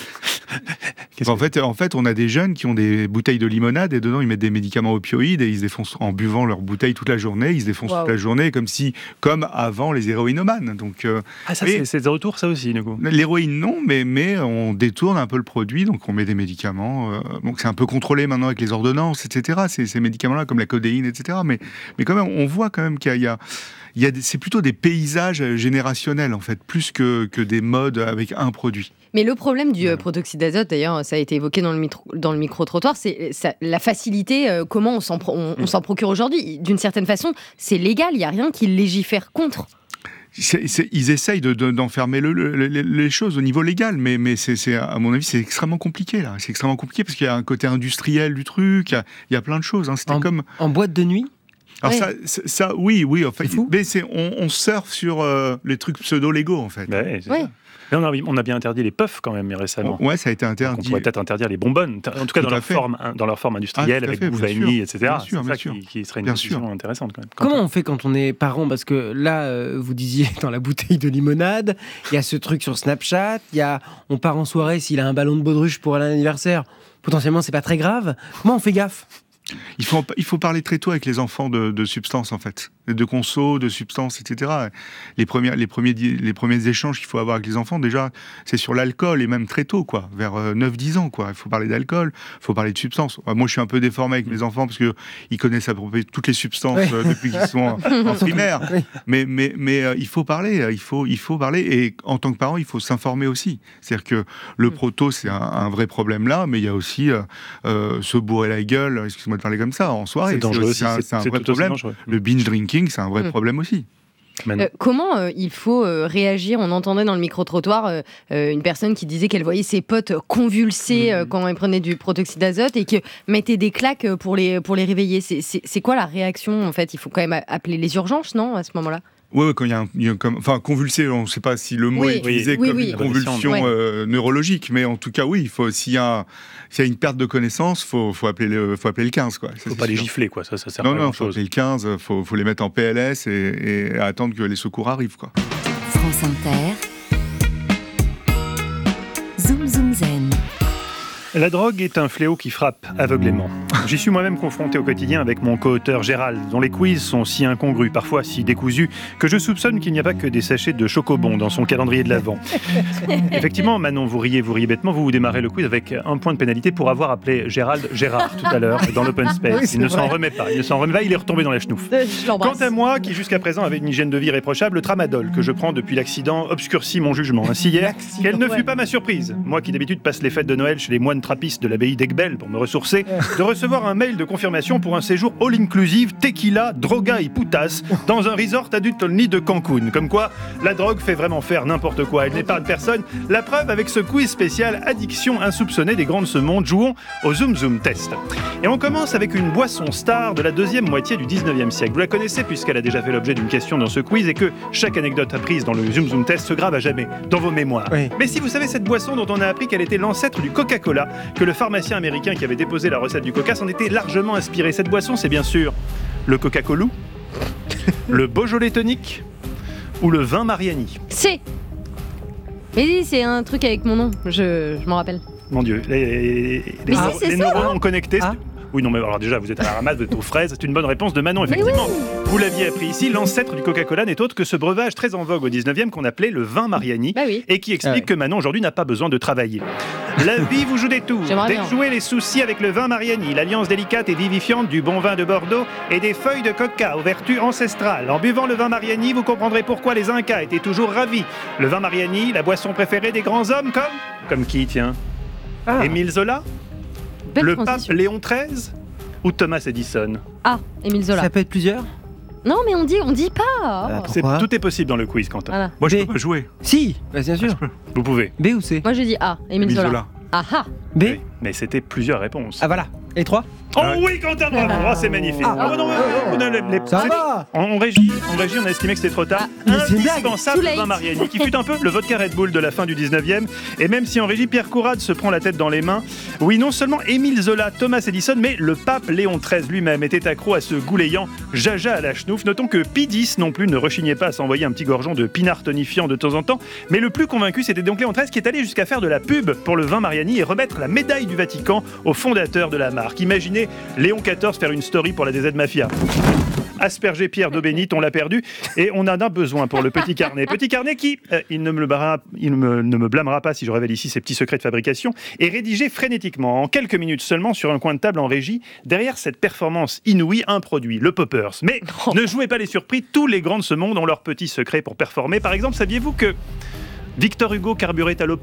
en, fait, en fait, on a des jeunes qui ont des bouteilles de limonade et dedans ils mettent des médicaments opioïdes et ils se défoncent en buvant leur bouteille toute la journée. Ils se défoncent wow. toute la journée comme si, comme avant les héroïnomanes. Donc, euh, ah ça, c'est, c'est de retour ça aussi, du coup. L'héroïne non, mais mais on détourne un peu le produit, donc on met des médicaments. Euh, donc c'est un peu contrôlé maintenant avec les ordonnances, et cetera. Ces, ces médicaments-là comme la codéine, et cetera. Mais mais quand même, on voit quand même qu'il y a Il y a des, c'est plutôt des paysages générationnels, en fait, plus que, que des modes avec un produit. Mais le problème du euh, protoxyde d'azote, d'ailleurs, ça a été évoqué dans le, mitro, dans le micro-trottoir, c'est ça, la facilité, euh, comment on s'en, on, on s'en procure aujourd'hui. D'une certaine façon, c'est légal, il n'y a rien qui légifère contre. C'est, c'est, ils essayent de, de, d'enfermer le, le, le, les choses au niveau légal, mais, mais c'est, c'est, à mon avis, c'est extrêmement compliqué, là. C'est extrêmement compliqué parce qu'il y a un côté industriel du truc, il y a, il y a plein de choses. Hein. C'était en, comme... en boîte de nuit? Alors oui. ça, ça, oui, oui, en fait, mais c'est, on, on surfe sur euh, les trucs pseudo-légaux, en fait. Bah ouais, c'est oui. ça. Mais on a, on a bien interdit les puffs quand même récemment. Ouais, ça a été interdit. Donc on pourrait peut-être interdire les bonbonnes, en tout cas dans leur, forme, dans leur forme industrielle, ah, avec goût vanille, et cetera. Bien sûr, c'est bien ça sûr. Qui, qui serait une bien décision sûr. intéressante quand même. Comment on fait quand on est parent? Parce que là, euh, vous disiez dans la bouteille de limonade, il y a ce truc sur Snapchat, il y a, on part en soirée, s'il a un ballon de baudruche pour un anniversaire, potentiellement c'est pas très grave. Comment on fait gaffe? Il faut, il faut parler très tôt avec les enfants de, de substances, en fait. De conso, de substances, et cetera. Les, premières, les, premiers, les premiers échanges qu'il faut avoir avec les enfants, déjà, c'est sur l'alcool, et même très tôt, quoi. Vers neuf dix ans, quoi. Il faut parler d'alcool, il faut parler de substances. Moi, je suis un peu déformé avec mes enfants, parce qu'ils connaissent à peu près toutes les substances oui. euh, depuis qu'ils sont en, en primaire. Oui. Mais, mais, mais euh, il faut parler, il faut, il faut parler. Et en tant que parent, il faut s'informer aussi. C'est-à-dire que le proto, c'est un, un vrai problème là, mais il y a aussi euh, euh, se bourrer la gueule, excuse-moi de parler comme ça, en soirée. C'est dangereux aussi, c'est, un, c'est un c'est vrai problème. Le binge drinking, c'est un vrai mmh. problème aussi. Euh, comment euh, il faut euh, réagir? On entendait dans le micro-trottoir euh, euh, une personne qui disait qu'elle voyait ses potes convulser euh, quand elle prenait du protoxyde d'azote et que mettait des claques pour les, pour les réveiller. C'est, c'est, c'est quoi la réaction en fait? Il faut quand même appeler les urgences, non, à ce moment-là? Oui, ouais, quand il y a, un, il y a comme, enfin, convulser, on ne sait pas si le mot oui, est utilisé oui, comme oui, une oui. convulsion ouais. euh, neurologique, mais en tout cas, oui, il faut, s'il y a, s'il y a une perte de connaissance, il faut, faut, appeler le, faut appeler le quinze, quoi. Il ne faut pas sûr. les gifler, quoi, ça, ça sert non, pas non, à grand-chose. Non, il faut appeler le quinze, il faut, faut les mettre en P L S et, et attendre que les secours arrivent, quoi. France Inter, Zoom Zoom Zen. La drogue est un fléau qui frappe aveuglément. J'y suis moi-même confronté au quotidien avec mon co-auteur Gérald, dont les quiz sont si incongrus, parfois si décousus, que je soupçonne qu'il n'y a pas que des sachets de chocobon dans son calendrier de l'Avent. Effectivement, Manon, vous riez, vous riez bêtement, vous vous démarrez le quiz avec un point de pénalité pour avoir appelé Gérald Gérard tout à l'heure dans l'open space. Oui, il ne s'en remet pas, il ne s'en remet pas, il est retombé dans la chenouf. Quant à moi, qui jusqu'à présent avait une hygiène de vie réprochable, le tramadol que je prends depuis l'accident obscurcit mon jugement. Ainsi hier, quelle ne fut pas ma surprise, moi qui d'habitude passe les fêtes de Noël chez les moines trappistes de l'abbaye d'Aigbel pour me ressourcer, de recevoir un mail de confirmation pour un séjour all-inclusive, tequila, droga et putas dans un resort adult only de Cancun. Comme quoi, la drogue fait vraiment faire n'importe quoi. Elle n'épargne personne. La preuve avec ce quiz spécial addiction insoupçonnée des grands de ce monde. Jouons au Zoom Zoom Test. Et on commence avec une boisson star de la deuxième moitié du dix-neuvième siècle. Vous la connaissez puisqu'elle a déjà fait l'objet d'une question dans ce quiz et que chaque anecdote apprise dans le Zoom Zoom Test se grave à jamais dans vos mémoires. Oui. Mais si vous savez cette boisson dont on a appris qu'elle était l'ancêtre du Coca-Cola, que le pharmacien américain qui avait déposé la recette du Coca s'en était largement inspiré. Cette boisson, c'est bien sûr le Coca-Cola, le Beaujolais tonique ou le vin Mariani. C'est. Mais c'est un truc avec mon nom, je, je m'en rappelle. Mon Dieu, les, les, ah, les neurones ça, ont connecté. Ah. Oui, non, mais alors déjà, vous êtes à la ramasse, vous êtes aux fraises. C'est une bonne réponse de Manon, effectivement. Oui. Vous l'aviez appris ici, l'ancêtre du Coca-Cola n'est autre que ce breuvage très en vogue au dix-neuvième qu'on appelait le vin Mariani, bah oui. et qui explique ah ouais. que Manon, aujourd'hui, n'a pas besoin de travailler. La vie vous joue des tours. Déjouez les soucis avec le vin Mariani, l'alliance délicate et vivifiante du bon vin de Bordeaux et des feuilles de coca aux vertus ancestrales. En buvant le vin Mariani, vous comprendrez pourquoi les Incas étaient toujours ravis. Le vin Mariani, la boisson préférée des grands hommes comme... Comme qui, tiens ah. Émile Zola, Belle le transition. Pape Léon treize ou Thomas Edison. Ah, Émile Zola. Ça peut être plusieurs. Non, mais on dit, on dit pas. Ah, c'est, tout est possible dans le quiz, Quentin. Voilà. Moi, je B. peux pas jouer. Si, bah, bien sûr. Vous pouvez. B ou C? Moi, je dis A, Émile Zola. Zola. Ah ah. B. Oui, mais c'était plusieurs réponses. Ah voilà. Et trois? Oh ah. oui, Quentin, bravo, oh, c'est magnifique. Ah. Oh, non, oh, non, les, les... Ça va. En, en, régie, en régie, on a estimé que c'était trop tard. Ah. Indispensable le vin Mariani, qui fut un peu le vodka Red Bull de la fin du dix-neuvième. Et même si en régie, Pierre Courade se prend la tête dans les mains, oui, non seulement Émile Zola, Thomas Edison, mais le pape Léon treize lui-même était accro à ce goulayant jaja à la chenouf. Notons que Pie dix non plus ne rechignait pas à s'envoyer un petit gorgeon de pinard tonifiant de temps en temps. Mais le plus convaincu, c'était donc Léon treize qui est allé jusqu'à faire de la pub pour le vin Mariani et remettre la médaille du Vatican au fondateur de la marque. Imaginez Léon quatorze faire une story pour la D Z Mafia. Asperger Pierre d'eau bénite, on l'a perdu et on en a besoin pour le petit carnet. Petit carnet qui, euh, il, ne me, barra, il me, ne me blâmera pas si je révèle ici ses petits secrets de fabrication, est rédigé frénétiquement, en quelques minutes seulement, sur un coin de table en régie. Derrière cette performance inouïe, un produit, le Poppers. Mais oh. ne jouez pas les surpris, tous les grands de ce monde ont leurs petits secrets pour performer. Par exemple, saviez-vous que Victor Hugo carburait à l'opium ?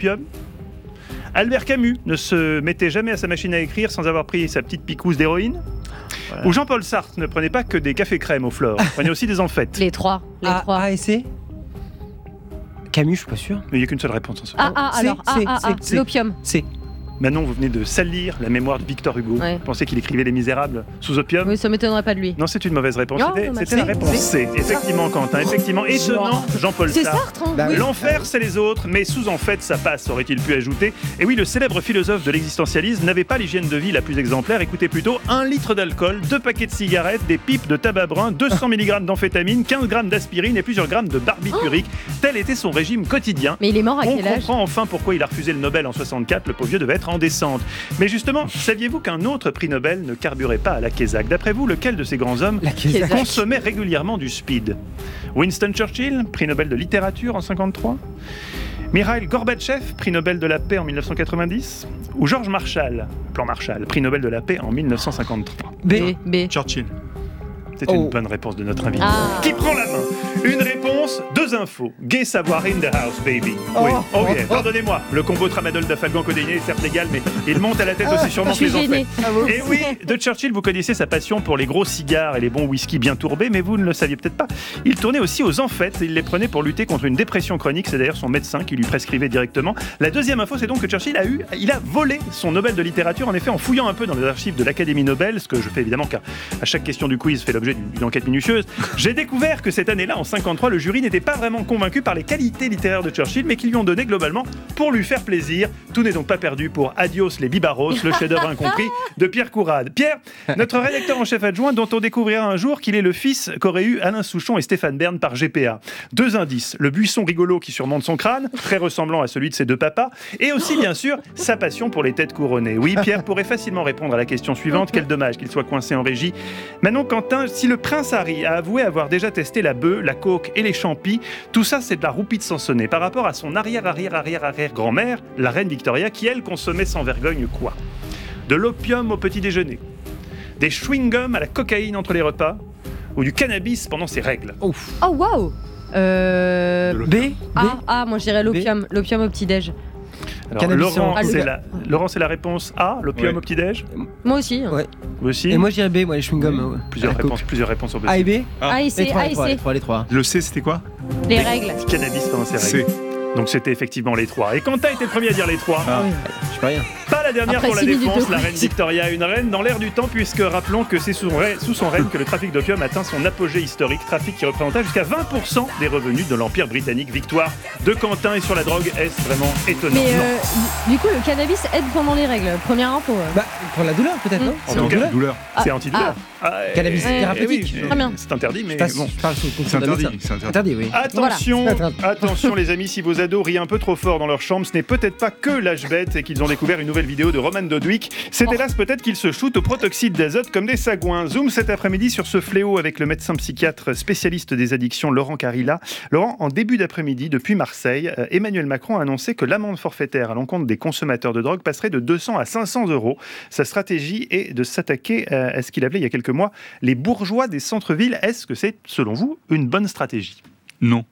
Albert Camus ne se mettait jamais à sa machine à écrire sans avoir pris sa petite picouse d'héroïne. Voilà. Ou Jean-Paul Sartre ne prenait pas que des cafés crème aux fleurs, il prenait aussi des amphètes. Les trois. Les A, trois. A et C. Camus, je suis pas sûr. Mais il n'y a qu'une seule réponse en ce Ah, ah, alors, C, ah, ah, C, l'opium. C. Manon, vous venez de salir la mémoire de Victor Hugo. Ouais. Vous pensez qu'il écrivait Les Misérables sous opium ? Oui, ça m'étonnerait pas de lui. Non, c'est une mauvaise réponse. Oh, c'était c'était la réponse C. Effectivement, Quentin. Effectivement, étonnant, Jean-Paul Sartre. C'est Sartre, hein, bah, oui. L'enfer, c'est les autres, mais sous en fait, ça passe, aurait-il pu ajouter. Et oui, le célèbre philosophe de l'existentialisme n'avait pas l'hygiène de vie la plus exemplaire. Écoutez plutôt, un litre d'alcool, deux paquets de cigarettes, des pipes de tabac brun, deux cents milligrammes d'amphétamine, quinze grammes d'aspirine et plusieurs grammes de barbiturique. Oh. Tel était son régime quotidien. Mais il est mort à On quel âge ? On comprend enfin pourquoi il a refusé le Nobel en soixante-quatre. Le pauvre vieux devait être en descente. Mais justement, saviez-vous qu'un autre prix Nobel ne carburait pas à la Kézak ? D'après vous, lequel de ces grands hommes consommait régulièrement du speed ? Winston Churchill, prix Nobel de littérature en cinquante-trois ? Mikhail Gorbatchev, prix Nobel de la paix en dix-neuf cent quatre-vingt-dix ? Ou George Marshall, plan Marshall, prix Nobel de la paix en dix-neuf cent cinquante-trois ? B. B. Churchill. C'est oh. une bonne réponse de notre invité. Ah. Qui prend la main ? Une réponse, deux infos. Gay savoir in the house, baby. Oh. Oui, oh, oh, yeah. Pardonnez-moi. Le combo tramadol d'afalgan codéiné est certes légal, mais il monte à la tête aussi sûrement que les enfants. Et oui, de Churchill, vous connaissez sa passion pour les gros cigares et les bons whisky bien tourbés, mais vous ne le saviez peut-être pas. Il tournait aussi aux amphètes et il les prenait pour lutter contre une dépression chronique. C'est d'ailleurs son médecin qui lui prescrivait directement. La deuxième info, c'est donc que Churchill a eu, il a volé son Nobel de littérature, en effet, en fouillant un peu dans les archives de l'Académie Nobel, ce que je fais évidemment car à chaque question du quiz fait l'objet d'une enquête minutieuse. J'ai découvert que cette année-là, en cinquante-trois, le jury n'était pas vraiment convaincu par les qualités littéraires de Churchill, mais qui lui ont donné globalement pour lui faire plaisir. Tout n'est donc pas perdu pour Adios les Bibaros, le chef-d'œuvre incompris de Pierre Courade. Pierre, notre rédacteur en chef adjoint, dont on découvrira un jour qu'il est le fils qu'auraient eu Alain Souchon et Stéphane Bern par G P A. Deux indices, le buisson rigolo qui surmonte son crâne, très ressemblant à celui de ses deux papas, et aussi bien sûr sa passion pour les têtes couronnées. Oui, Pierre pourrait facilement répondre à la question suivante, quel dommage qu'il soit coincé en régie. Manon Quentin, si le prince Harry a avoué avoir déjà testé la bœuf, la coke et les champis, tout ça c'est de la roupie de Sansonnet par rapport à son arrière-arrière-arrière-arrière-grand-mère, la reine Victoria, qui elle consommait sans vergogne quoi ? De l'opium au petit déjeuner, des chewing-gums à la cocaïne entre les repas, ou du cannabis pendant ses règles. Ouf. Oh waouh euh... B, Ah, ah, moi je dirais l'opium, l'opium au petit-déj. Alors, Laurent, c'est la, Laurent, c'est la réponse A, l'opium ouais. au petit-déj. Moi aussi. Ouais. Vous aussi. Et moi je dirais B, moi les chewing-gums. Ouais. Plusieurs, réponses, plusieurs réponses au B. A et B. A et C, A et C. Les trois. Le C, c'était quoi ? Les règles. Cannabis pendant ses règles. C. Donc c'était effectivement les trois. Et Quentin était le premier à dire les trois. Ah oui. Je peux rien. Pas la dernière Après pour la six défense, minutes de la quiz. reine Victoria, une reine dans l'air du temps, puisque rappelons que c'est sous son, règne, sous son règne que le trafic d'opium atteint son apogée historique, trafic qui représenta jusqu'à vingt pour cent des revenus de l'Empire britannique. Victoire de Quentin, et sur la drogue, est-ce vraiment étonnant? Mais euh, du coup, le cannabis aide pendant les règles. Première info. euh. Bah, pour la douleur peut-être, Mm. non En tout cas, douleur. c'est Ah, antidouleur. Ah, Cannabis eh, thérapeutique. eh oui, Très bien. C'est interdit, mais Je passe- bon. je parle sous le C'est contrôle d'un interdit. médecin. C'est interdit. Interdit, oui. Attention, Voilà. attention les amis, si vos ados rient un peu trop fort dans leur chambre, ce n'est peut-être pas que l'âge bête et qu'ils ont découvert une nouvelle vidéo de Roman Dodwick. C'est Oh. hélas peut-être qu'ils se shootent au protoxyde d'azote comme des sagouins. Zoom cet après-midi sur ce fléau avec le médecin psychiatre spécialiste des addictions Laurent Carilla. Laurent, en début d'après-midi, depuis Marseille, euh, Emmanuel Macron a annoncé que l'amende forfaitaire à l'encontre des consommateurs de drogue passerait de deux cents à cinq cents euros. Sa stratégie est de s'attaquer euh, à ce qu'il appelait il y a quelques mois les bourgeois des centres-villes. Est-ce que c'est, selon vous, une bonne stratégie? Non.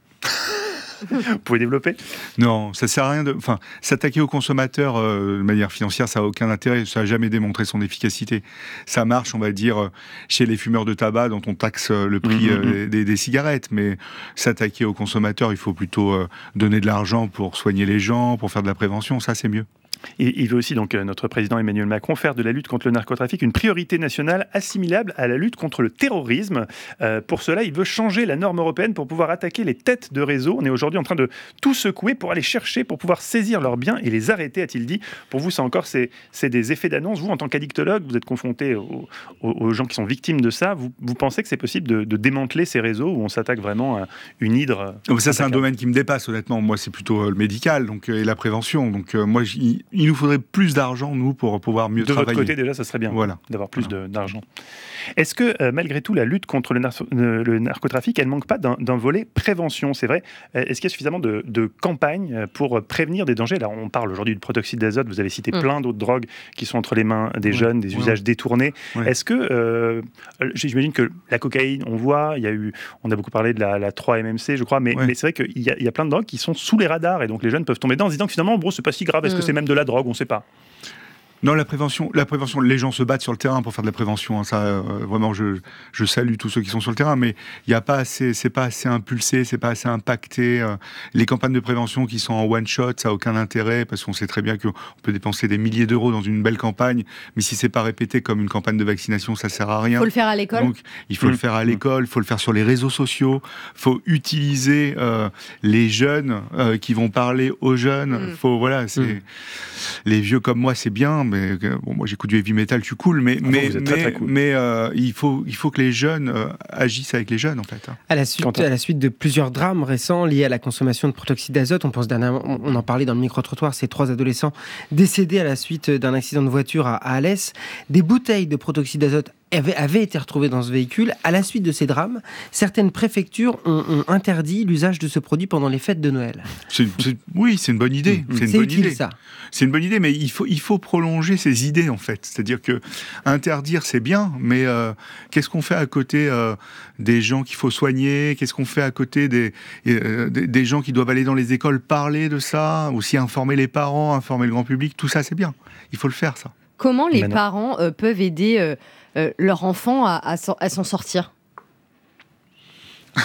Vous pouvez développer? Non, ça sert à rien de. Enfin, s'attaquer aux consommateurs euh, de manière financière, ça n'a aucun intérêt. Ça n'a jamais démontré son efficacité. Ça marche, on va dire, euh, chez les fumeurs de tabac dont on taxe euh, le prix Mmh, mmh. euh, des, des cigarettes. Mais s'attaquer aux consommateurs, il faut plutôt euh, donner de l'argent pour soigner les gens, pour faire de la prévention. Ça, c'est mieux. Et il veut aussi, donc, euh, notre président Emmanuel Macron, faire de la lutte contre le narcotrafic une priorité nationale assimilable à la lutte contre le terrorisme. Euh, pour cela, il veut changer la norme européenne pour pouvoir attaquer les têtes de réseau. On est aujourd'hui en train de tout secouer pour aller chercher, pour pouvoir saisir leurs biens et les arrêter, a-t-il dit. Pour vous, ça encore, c'est, c'est des effets d'annonce. Vous, en tant qu'addictologue, vous êtes confronté aux, aux, aux gens qui sont victimes de ça. Vous, vous pensez que c'est possible de, de démanteler ces réseaux où on s'attaque vraiment à une hydre? Donc ça, c'est un attaquable. domaine qui me dépasse, honnêtement. Moi, c'est plutôt euh, le médical donc, euh, et la prévention. Donc, euh, moi, j- il nous faudrait plus d'argent, nous, pour pouvoir mieux De travailler. votre côté, déjà, ça serait bien Voilà. d'avoir plus de- d'argent. Est-ce que, euh, malgré tout, la lutte contre le, nar- euh, le narcotrafic, elle ne manque pas d'un, d'un volet prévention? C'est vrai. Euh, Est-ce qu'il y a suffisamment de, de campagnes euh, pour prévenir des dangers? Là, on parle aujourd'hui du protoxyde d'azote. Vous avez cité Mm. plein d'autres drogues qui sont entre les mains des Ouais. jeunes, des Ouais. usages détournés. Ouais. Est-ce que, euh, j'imagine que la cocaïne, on voit, il y a eu, on a beaucoup parlé de la, la trois M M C, je crois, mais, Ouais. mais c'est vrai qu'il y a, il y a plein de drogues qui sont sous les radars et donc les jeunes peuvent tomber dedans en se disant que finalement, bon, c'est pas si grave. Est-ce que Mm. c'est même de la drogue? On ne sait pas. Non, la prévention, la prévention, les gens se battent sur le terrain pour faire de la prévention. Hein, ça, euh, vraiment, je, je salue tous ceux qui sont sur le terrain, mais il y a pas assez, c'est pas assez impulsé, c'est pas assez impacté. Euh, les campagnes de prévention qui sont en one shot, ça a aucun intérêt parce qu'on sait très bien qu'on peut dépenser des milliers d'euros dans une belle campagne, mais si c'est pas répété comme une campagne de vaccination, ça sert à rien. Faut le faire à l'école. Donc, il faut Mmh. le faire à l'école, il faut le faire sur les réseaux sociaux, il faut utiliser euh, les jeunes euh, qui vont parler aux jeunes. Mmh. Faut, voilà, c'est Mmh. les vieux comme moi, c'est bien, mais euh, bon, moi j'écoute du heavy metal, je suis cool, mais Ah, mais vous êtes très, mais, très cool. mais, euh, il faut il faut que les jeunes euh, agissent avec les jeunes en fait. hein. À la, suite, Quentin. à la suite de plusieurs drames récents liés à la consommation de protoxyde d'azote, on pense dernièrement, on on en parlait dans le micro-trottoir, ces trois adolescents décédés à la suite d'un accident de voiture à, à Alès. Des bouteilles de protoxyde d'azote avaient, avaient été retrouvées dans ce véhicule. À la suite de ces drames, certaines préfectures ont, ont interdit l'usage de ce produit pendant les fêtes de Noël. C'est- c'est- oui, c'est une bonne idée. Mmh. C'est une C'est bonne utile, idée. ça. C'est une bonne idée, mais il faut il faut prolonger ces idées en fait. C'est-à-dire que interdire c'est bien, mais euh, qu'est-ce qu'on fait à côté euh, des gens qu'il faut soigner? Qu'est-ce qu'on fait à côté des, euh, des des gens qui doivent aller dans les écoles parler de ça, aussi informer les parents, informer le grand public? Tout ça c'est bien. Il faut le faire ça. Comment les Manon. parents euh, peuvent aider euh, euh, leur enfant à, à s'en- à s'en sortir?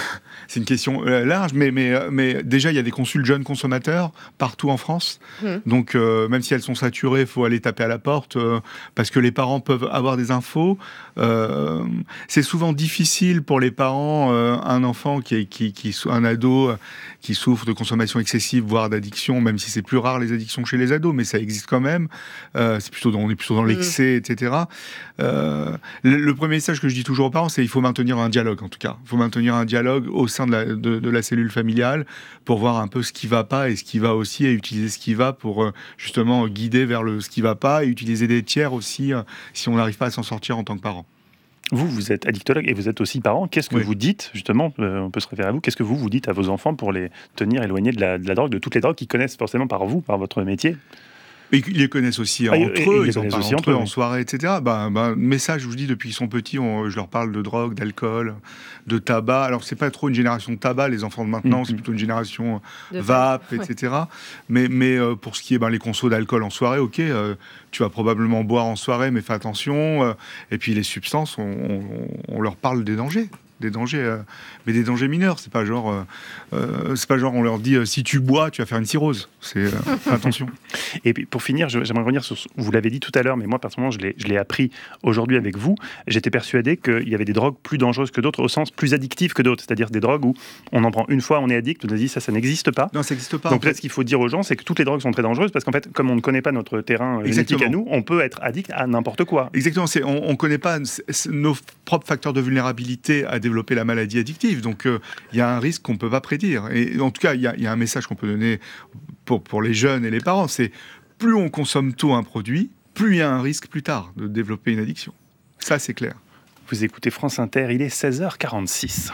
c'est une question euh, large, mais, mais, mais déjà, il y a des consuls jeunes consommateurs partout en France. Mmh. Donc, euh, même si elles sont saturées, il faut aller taper à la porte euh, parce que les parents peuvent avoir des infos. Euh, c'est souvent difficile pour les parents, euh, un enfant, qui, est, qui, qui, un ado qui souffre de consommation excessive, voire d'addiction, même si c'est plus rare les addictions chez les ados, mais ça existe quand même. Euh, c'est plutôt dans, on est plutôt dans l'excès, et cetera. Euh, le, le premier message que je dis toujours aux parents, c'est qu'il faut maintenir un dialogue, en tout cas. Il faut maintenir un dialogue au sein de la, de, de la cellule familiale pour voir un peu ce qui ne va pas et ce qui va aussi, et utiliser ce qui va pour euh, justement guider vers le, ce qui ne va pas, et utiliser des tiers aussi euh, si on n'arrive pas à s'en sortir en tant que parent. Vous, vous êtes addictologue et vous êtes aussi parent. Qu'est-ce que oui. vous dites, justement, euh, on peut se référer à vous, qu'est-ce que vous vous dites à vos enfants pour les tenir éloignés de la, de la drogue, de toutes les drogues qu'ils connaissent forcément par vous, par votre métier ? Et ils les connaissent aussi ah, entre et, eux, ils, ils en parlent aussi entre eux oui. en soirée, et cetera. Ben, ben, message, je vous dis, depuis qu'ils sont petits, on, je leur parle de drogue, d'alcool, de tabac. Alors, c'est pas trop une génération de tabac, les enfants de maintenant, mmh. c'est plutôt une génération de vape, ouais. et cetera. Mais, mais euh, pour ce qui est ben, les consos d'alcool en soirée, ok, euh, tu vas probablement boire en soirée, mais fais attention. Euh, et puis les substances, on, on, on leur parle des dangers. Des dangers, euh, mais des dangers mineurs. C'est pas genre, euh, euh, c'est pas genre on leur dit euh, si tu bois, tu vas faire une cirrhose. C'est euh, attention. Et puis pour finir, je, j'aimerais revenir sur. Vous l'avez dit tout à l'heure, mais moi personnellement, je l'ai, je l'ai appris aujourd'hui avec vous. J'étais persuadé qu'il y avait des drogues plus dangereuses que d'autres, au sens plus addictives que d'autres. C'est-à-dire des drogues où on en prend une fois, on est addict. On a dit ça, ça n'existe pas. Non, ça n'existe pas. Donc peut-être ce qu'il faut dire aux gens, c'est que toutes les drogues sont très dangereuses parce qu'en fait, comme on ne connaît pas notre terrain génétique à nous, on peut être addict à n'importe quoi. Exactement. C'est, on ne connaît pas nos propres facteurs de vulnérabilité à développer la maladie addictive. Donc, il euh, y a un risque qu'on ne peut pas prédire. Et en tout cas, il y, y a un message qu'on peut donner pour, pour les jeunes et les parents, c'est plus on consomme tôt un produit, plus il y a un risque plus tard de développer une addiction. Ça, c'est clair. Vous écoutez France Inter, il est seize heures quarante-six.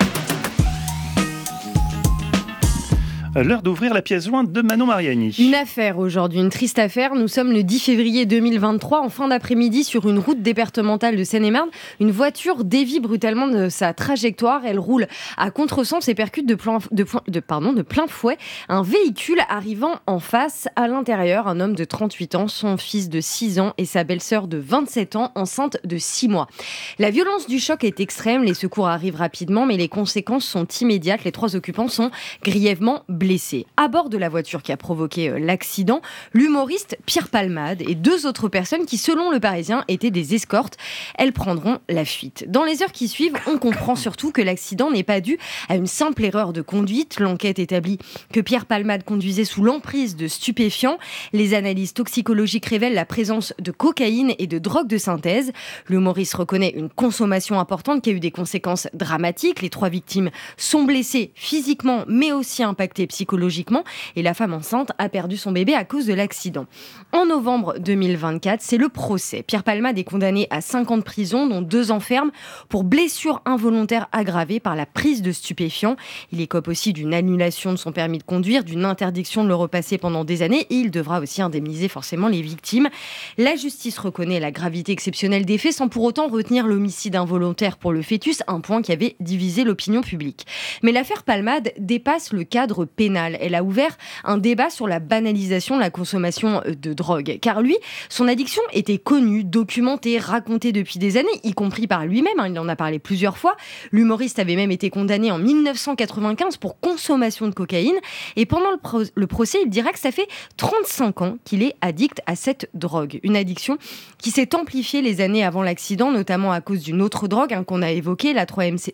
L'heure d'ouvrir la pièce jointe de Manon Mariani. Une affaire aujourd'hui, une triste affaire. Nous sommes le dix février deux mille vingt-trois, en fin d'après-midi, sur une route départementale de Seine-et-Marne. Une voiture dévie brutalement de sa trajectoire. Elle roule à contresens et percute de plein, de, de, pardon, de plein fouet un véhicule arrivant en face. À l'intérieur, un homme de trente-huit ans, son fils de six ans et sa belle-sœur de vingt-sept ans, enceinte de six mois. La violence du choc est extrême. Les secours arrivent rapidement, mais les conséquences sont immédiates. Les trois occupants sont grièvement blessés. Blessé. À bord de la voiture qui a provoqué euh, l'accident, l'humoriste Pierre Palmade et deux autres personnes qui, selon Le Parisien, étaient des escortes. Elles prendront la fuite. Dans les heures qui suivent, on comprend surtout que l'accident n'est pas dû à une simple erreur de conduite. L'enquête établit que Pierre Palmade conduisait sous l'emprise de stupéfiants. Les analyses toxicologiques révèlent la présence de cocaïne et de drogue de synthèse. L'humoriste reconnaît une consommation importante qui a eu des conséquences dramatiques. Les trois victimes sont blessées physiquement, mais aussi impactées psychologiquement, et la femme enceinte a perdu son bébé à cause de l'accident. En novembre deux mille vingt-quatre, c'est le procès. Pierre Palmade est condamné à cinq ans de prison, dont deux ans ferme, pour blessure involontaire aggravée par la prise de stupéfiants. Il écope aussi d'une annulation de son permis de conduire, d'une interdiction de le repasser pendant des années, et il devra aussi indemniser forcément les victimes. La justice reconnaît la gravité exceptionnelle des faits, sans pour autant retenir l'homicide involontaire pour le fœtus, un point qui avait divisé l'opinion publique. Mais l'affaire Palmade dépasse le cadre pénal. Elle a ouvert un débat sur la banalisation de la consommation de drogue. Car lui, son addiction était connue, documentée, racontée depuis des années, y compris par lui-même. Hein, il en a parlé plusieurs fois. L'humoriste avait même été condamné en dix-neuf cent quatre-vingt-quinze pour consommation de cocaïne. Et pendant le, pro- le procès, il dira que ça fait trente-cinq ans qu'il est addict à cette drogue. Une addiction qui s'est amplifiée les années avant l'accident, notamment à cause d'une autre drogue hein, qu'on a évoquée, la trois M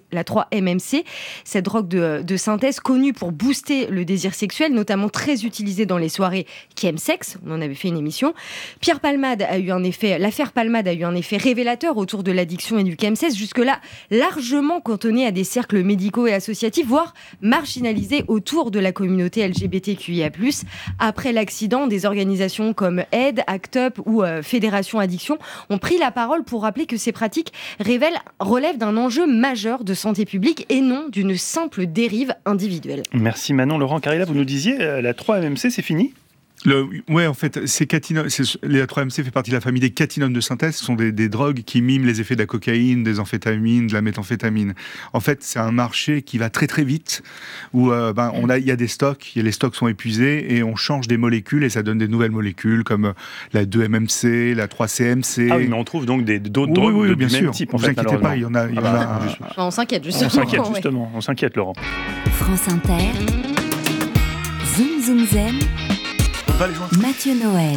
M C. Cette drogue de, de synthèse connue pour booster le désir sexuel, notamment très utilisé dans les soirées chemsex. On en avait fait une émission. Pierre Palmade a eu un effet, l'affaire Palmade a eu un effet révélateur autour de l'addiction et du chemsex, jusque-là largement cantonné à des cercles médicaux et associatifs, voire marginalisés autour de la communauté L G B T Q I A plus. Après l'accident, des organisations comme Aide, Act Up ou euh, Fédération Addiction ont pris la parole pour rappeler que ces pratiques révèlent, relèvent d'un enjeu majeur de santé publique et non d'une simple dérive individuelle. Merci Manon. Laurent Carilla, vous nous disiez, euh, la trois M M C, c'est fini ? Le, ouais, en fait, c'est catino, c'est, la trois M C fait partie de la famille des catinones de synthèse. Ce sont des, des drogues qui miment les effets de la cocaïne, des amphétamines, de la méthamphétamine. En fait, c'est un marché qui va très très vite, où euh, ben, on a, il y a des stocks, y a, les stocks sont épuisés, et on change des molécules, et ça donne des nouvelles molécules, comme la deux M M C, la trois C M C. Ah oui, mais on trouve donc des, d'autres oui, drogues oui, de, bien du sûr. même type. Ne vous inquiétez pas, il y en a... Il y ah en bah, a juste... On s'inquiète, justement. On s'inquiète, justement. Ouais. On s'inquiète, Laurent. France Inter. Zoom, zoom, zen. Mathieu Noël.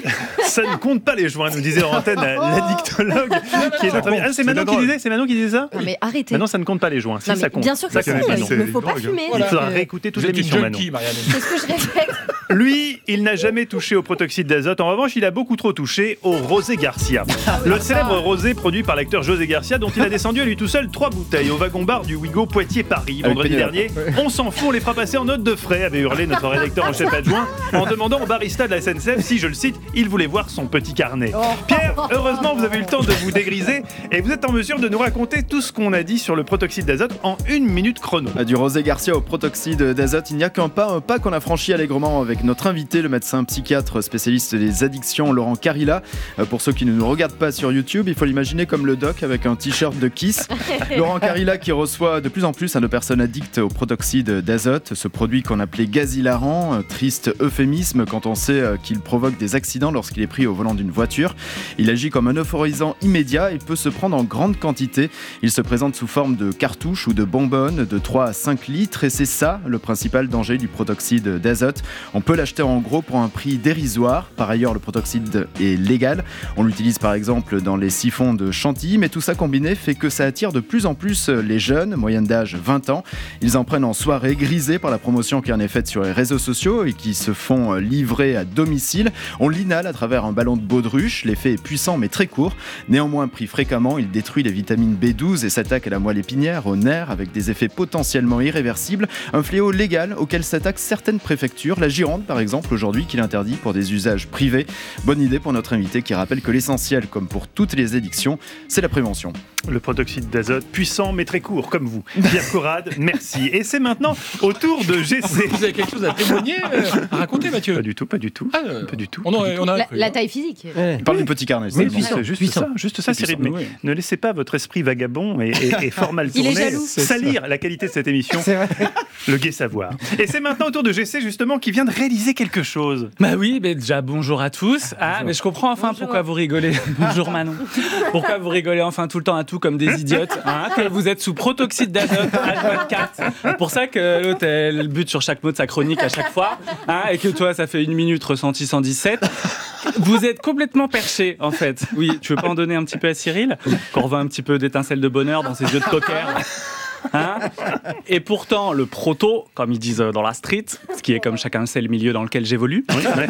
Ça ne compte pas les joints, nous disait en antenne l'addictologue qui est notre ami. Ah, c'est Manon qui disait, c'est Manon qui disait ça. Non mais arrêtez. Manon, ça ne compte pas les joints. Si, Non, ça compte. Bien sûr que ça si, compte, il ne faut pas fumer. Il faudra réécouter toute l'émission, Manon. C'est ce que je répète. Lui, il n'a jamais touché au protoxyde d'azote. En revanche, il a beaucoup trop touché au Rosé Garcia. Le célèbre rosé produit par l'acteur José Garcia, dont il a descendu à lui tout seul trois bouteilles au wagon-bar du Ouigo Poitiers-Paris. Vendredi dernier, on s'en fout, on les fera passer en note de frais, avait hurlé notre rédacteur en chef adjoint, en demandant au barista de la S N C F si, je le cite, il voulait voir son petit carnet. Pierre, heureusement, vous avez eu le temps de vous dégriser et vous êtes en mesure de nous raconter tout ce qu'on a dit sur le protoxyde d'azote en une minute chrono. Du Rosé Garcia au protoxyde d'azote, il n'y a qu'un pas, un pas qu'on a franchi allègrement avec notre invité, le médecin psychiatre spécialiste des addictions, Laurent Carilla. Pour ceux qui ne nous regardent pas sur YouTube, il faut l'imaginer comme le doc avec un t-shirt de Kiss. Laurent Carilla qui reçoit de plus en plus hein, de personnes addictes au protoxyde d'azote, ce produit qu'on appelait gaz hilarant, triste euphémisme quand on sait qu'il provoque des accidents lorsqu'il est pris au volant d'une voiture. Il agit comme un euphorisant immédiat et peut se prendre en grande quantité. Il se présente sous forme de cartouches ou de bonbonnes de trois à cinq litres et c'est ça le principal danger du protoxyde d'azote. On peut l'acheter en gros pour un prix dérisoire. Par ailleurs, le protoxyde est légal. On l'utilise par exemple dans les siphons de Chantilly, mais tout ça combiné fait que ça attire de plus en plus les jeunes, moyenne d'âge vingt ans. Ils en prennent en soirée, grisés par la promotion qui en est faite sur les réseaux sociaux et qui se font livrer à domicile. On l'inhale à travers un ballon de baudruche. L'effet est puissant mais très court. Néanmoins, pris fréquemment, il détruit les vitamines B douze et s'attaque à la moelle épinière, aux nerfs, avec des effets potentiellement irréversibles. Un fléau légal auquel s'attaquent certaines préfectures. La Gironde, par exemple, aujourd'hui, qui l'interdit pour des usages privés. Bonne idée pour notre invité qui rappelle que l'essentiel, comme pour toutes les addictions, c'est la prévention. Le protoxyde d'azote, puissant mais très court, comme vous. Pierre Corrade, merci. Et c'est maintenant au tour de G C. Vous avez quelque chose à témoigner, à raconter, Mathieu? Pas du tout, pas du tout. Ah, euh, pas du tout. On a, on a la, la taille physique. Ouais. Il parle du petit carnet. Oui, c'est puissant, juste puissant. ça, juste ça, Cyril. Mais oui. Ne laissez pas votre esprit vagabond et, et, et fort mal tourné salir la qualité de cette émission. C'est vrai. Le gai savoir. Et c'est maintenant au tour de G C justement qui vient de réaliser quelque chose. Bah oui, mais déjà bonjour à tous. Ah, bonjour. Mais je comprends enfin bonjour. Pourquoi vous rigolez. Bonjour Manon. Pourquoi vous rigolez enfin tout le temps à tout comme des idiotes. Hein, que vous êtes sous protoxyde d'azote H vingt-quatre. Pour ça que l'autre elle bute sur chaque mot de sa chronique à chaque fois. Hein, et que toi ça fait une minute ressenti cent dix-sept. Vous êtes complètement perché en fait. Oui, tu veux pas en donner un petit peu à Cyril? Qu'on revoit un petit peu d'étincelles de bonheur dans ses yeux de poker. Hein, et pourtant, le proto, comme ils disent dans la street, ce qui est comme chacun sait le milieu dans lequel j'évolue, oui, ouais.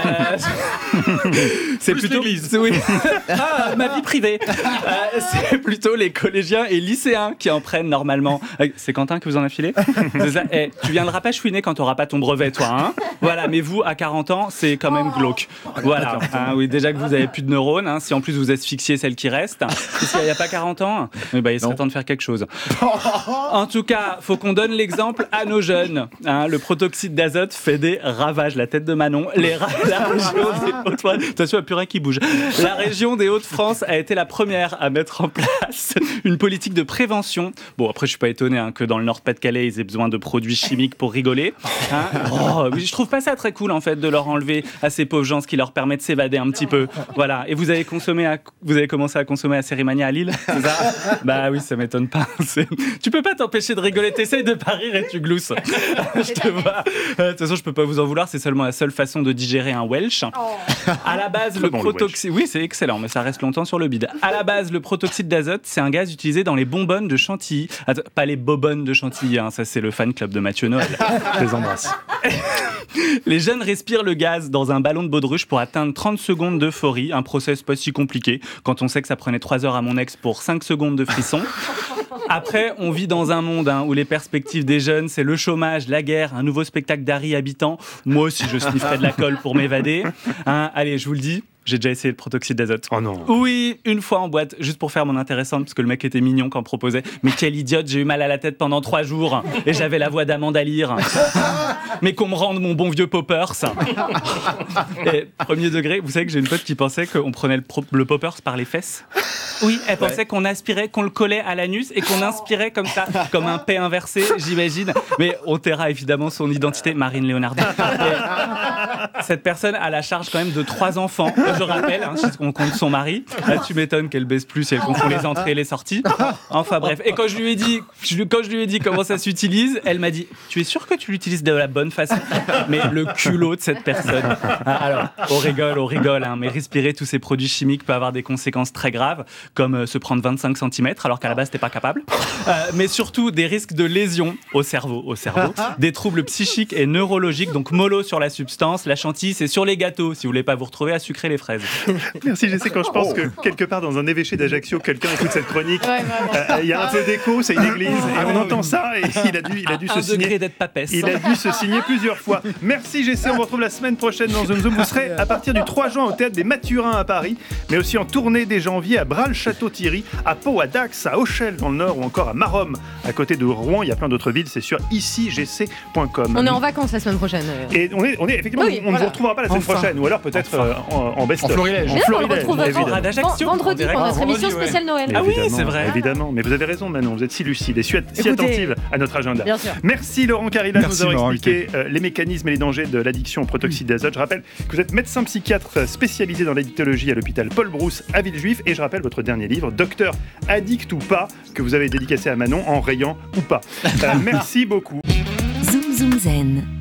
euh, c'est plus plutôt l'église. Oui. Ah, ma vie privée. Euh, c'est plutôt les collégiens et lycéens qui en prennent normalement. C'est Quentin que vous en a filé. C'est ça. Hey, tu viendras pas chouiner quand t'auras pas ton brevet, toi. Hein, voilà. Mais vous, à quarante ans, c'est quand même glauque. Voilà. Hein, oui, déjà que vous avez plus de neurones. Hein, si en plus vous asphyxiez celle qui reste, parce qu'il n'y a pas quarante ans, eh ben, il serait non. temps de faire quelque chose. En tout cas, faut qu'on donne l'exemple à nos jeunes. Hein, le protoxyde d'azote fait des ravages. La tête de Manon. Les ra- la région des Hauts-de-France. Attention, un purée qui bouge. La région des Hauts-de-France a été la première à mettre en place une politique de prévention. Bon, après, je suis pas étonné hein, que dans le Nord-Pas-de-Calais, ils aient besoin de produits chimiques pour rigoler. Hein oh, je trouve pas ça très cool, en fait, de leur enlever à ces pauvres gens ce qui leur permet de s'évader un petit peu. Voilà. Et vous avez consommé, à... vous avez commencé à consommer à Cérimania à Lille, c'est ça? Bah oui, ça m'étonne pas. C'est... Tu peux pas t'empêcher de rigoler, t'essayes de pas rire et tu glousses. Je te vois. De euh, toute façon, je peux pas vous en vouloir, c'est seulement la seule façon de digérer un Welsh. Oh. À la base, Très le bon, protoxyde... Oui, c'est excellent, mais ça reste longtemps sur le bide. À la base, le protoxyde d'azote, c'est un gaz utilisé dans les bonbonnes de Chantilly. Attends, pas les bobonnes de Chantilly, hein, ça c'est le fan club de Mathieu Noël. Je les embrasse. Les jeunes respirent le gaz dans un ballon de baudruche pour atteindre trente secondes d'euphorie, un process pas si compliqué quand on sait que ça prenait trois heures à mon ex pour cinq secondes de frisson. Après, on vit dans un monde hein, où les perspectives des jeunes, c'est le chômage, la guerre, un nouveau spectacle d'Harry Habitant. Moi aussi, je snifferais de la colle pour m'évader. Hein, allez, je vous le dis, j'ai déjà essayé le protoxyde d'azote. Oh non. Oui, une fois en boîte, juste pour faire mon intéressante, parce que le mec était mignon quand on proposait. Mais quelle idiote, j'ai eu mal à la tête pendant trois jours et j'avais la voix d'Amanda Lear. Mais qu'on me rende mon bon vieux poppers. Et premier degré, vous savez que j'ai une pote qui pensait qu'on prenait le, pro- le poppers par les fesses. Oui, elle pensait ouais. qu'on aspirait, qu'on le collait à l'anus et qu'on inspirait comme ça, comme un P inversé, j'imagine. Mais on taira évidemment son identité, Marine Leonardo. Et cette personne a la charge quand même de trois enfants, je rappelle, hein, si on compte son mari. Là, tu m'étonnes qu'elle baisse plus si elle confond les entrées et les sorties. Enfin bref. Et quand je lui ai dit, quand je lui ai dit comment ça s'utilise, elle m'a dit « Tu es sûr que tu l'utilises de la bonne façon ?» Mais le culot de cette personne. Alors, on rigole, on rigole, hein, mais respirer tous ces produits chimiques peut avoir des conséquences très graves, comme euh, se prendre vingt-cinq centimètres alors qu'à la base t'es pas capable. Euh, mais surtout des risques de lésions au cerveau, au cerveau, des troubles psychiques et neurologiques. Donc mollo sur la substance, la chantilly c'est sur les gâteaux si vous voulez pas vous retrouver à sucrer les fraises. Merci, je sais quand je pense que quelque part dans un évêché d'Ajaccio, quelqu'un écoute cette chronique. Il ouais, euh, y a un peu d'écho, c'est une église et on entend ça et il a dû, il a dû se signer. D'être papesse. Il a dû se signer plusieurs fois. Merci G C, on vous retrouve la semaine prochaine dans Zoom Zoom. Vous serez à partir du trois juin au théâtre des Mathurins à Paris, mais aussi en tournée dès janvier à Bras-le-Château-Thierry, à Pau, à Dax, à Auchel dans le Nord ou encore à Maromme à côté de Rouen. Il y a plein d'autres villes, c'est sur ici g c point com. On est en vacances la semaine prochaine. Et on est, on est effectivement, oui, on ne voilà. vous retrouvera pas la semaine enfin. prochaine, ou alors peut-être enfin. euh, en, en best-of. En florilège. En florilège, évidemment. Vendredi pour notre émission spéciale Noël. Ah oui, c'est vrai. Évidemment, mais vous avez raison Manon, vous êtes si lucide et si, si attentive à notre agenda. Bien sûr. Merci Laurent Carilla de nous avoir expliqué euh, les mécanismes et les dangers de l'addiction au protoxyde d'azote. Je rappelle que vous êtes médecin psychiatre spécialisé dans l'addictologie à l'hôpital Paul Brousse à Villejuif, et je rappelle votre dernier livre, Docteur Addict ou pas, que vous avez dédicacé à Manon en rayant ou pas. Euh, merci beaucoup. Zoom Zoom Zen.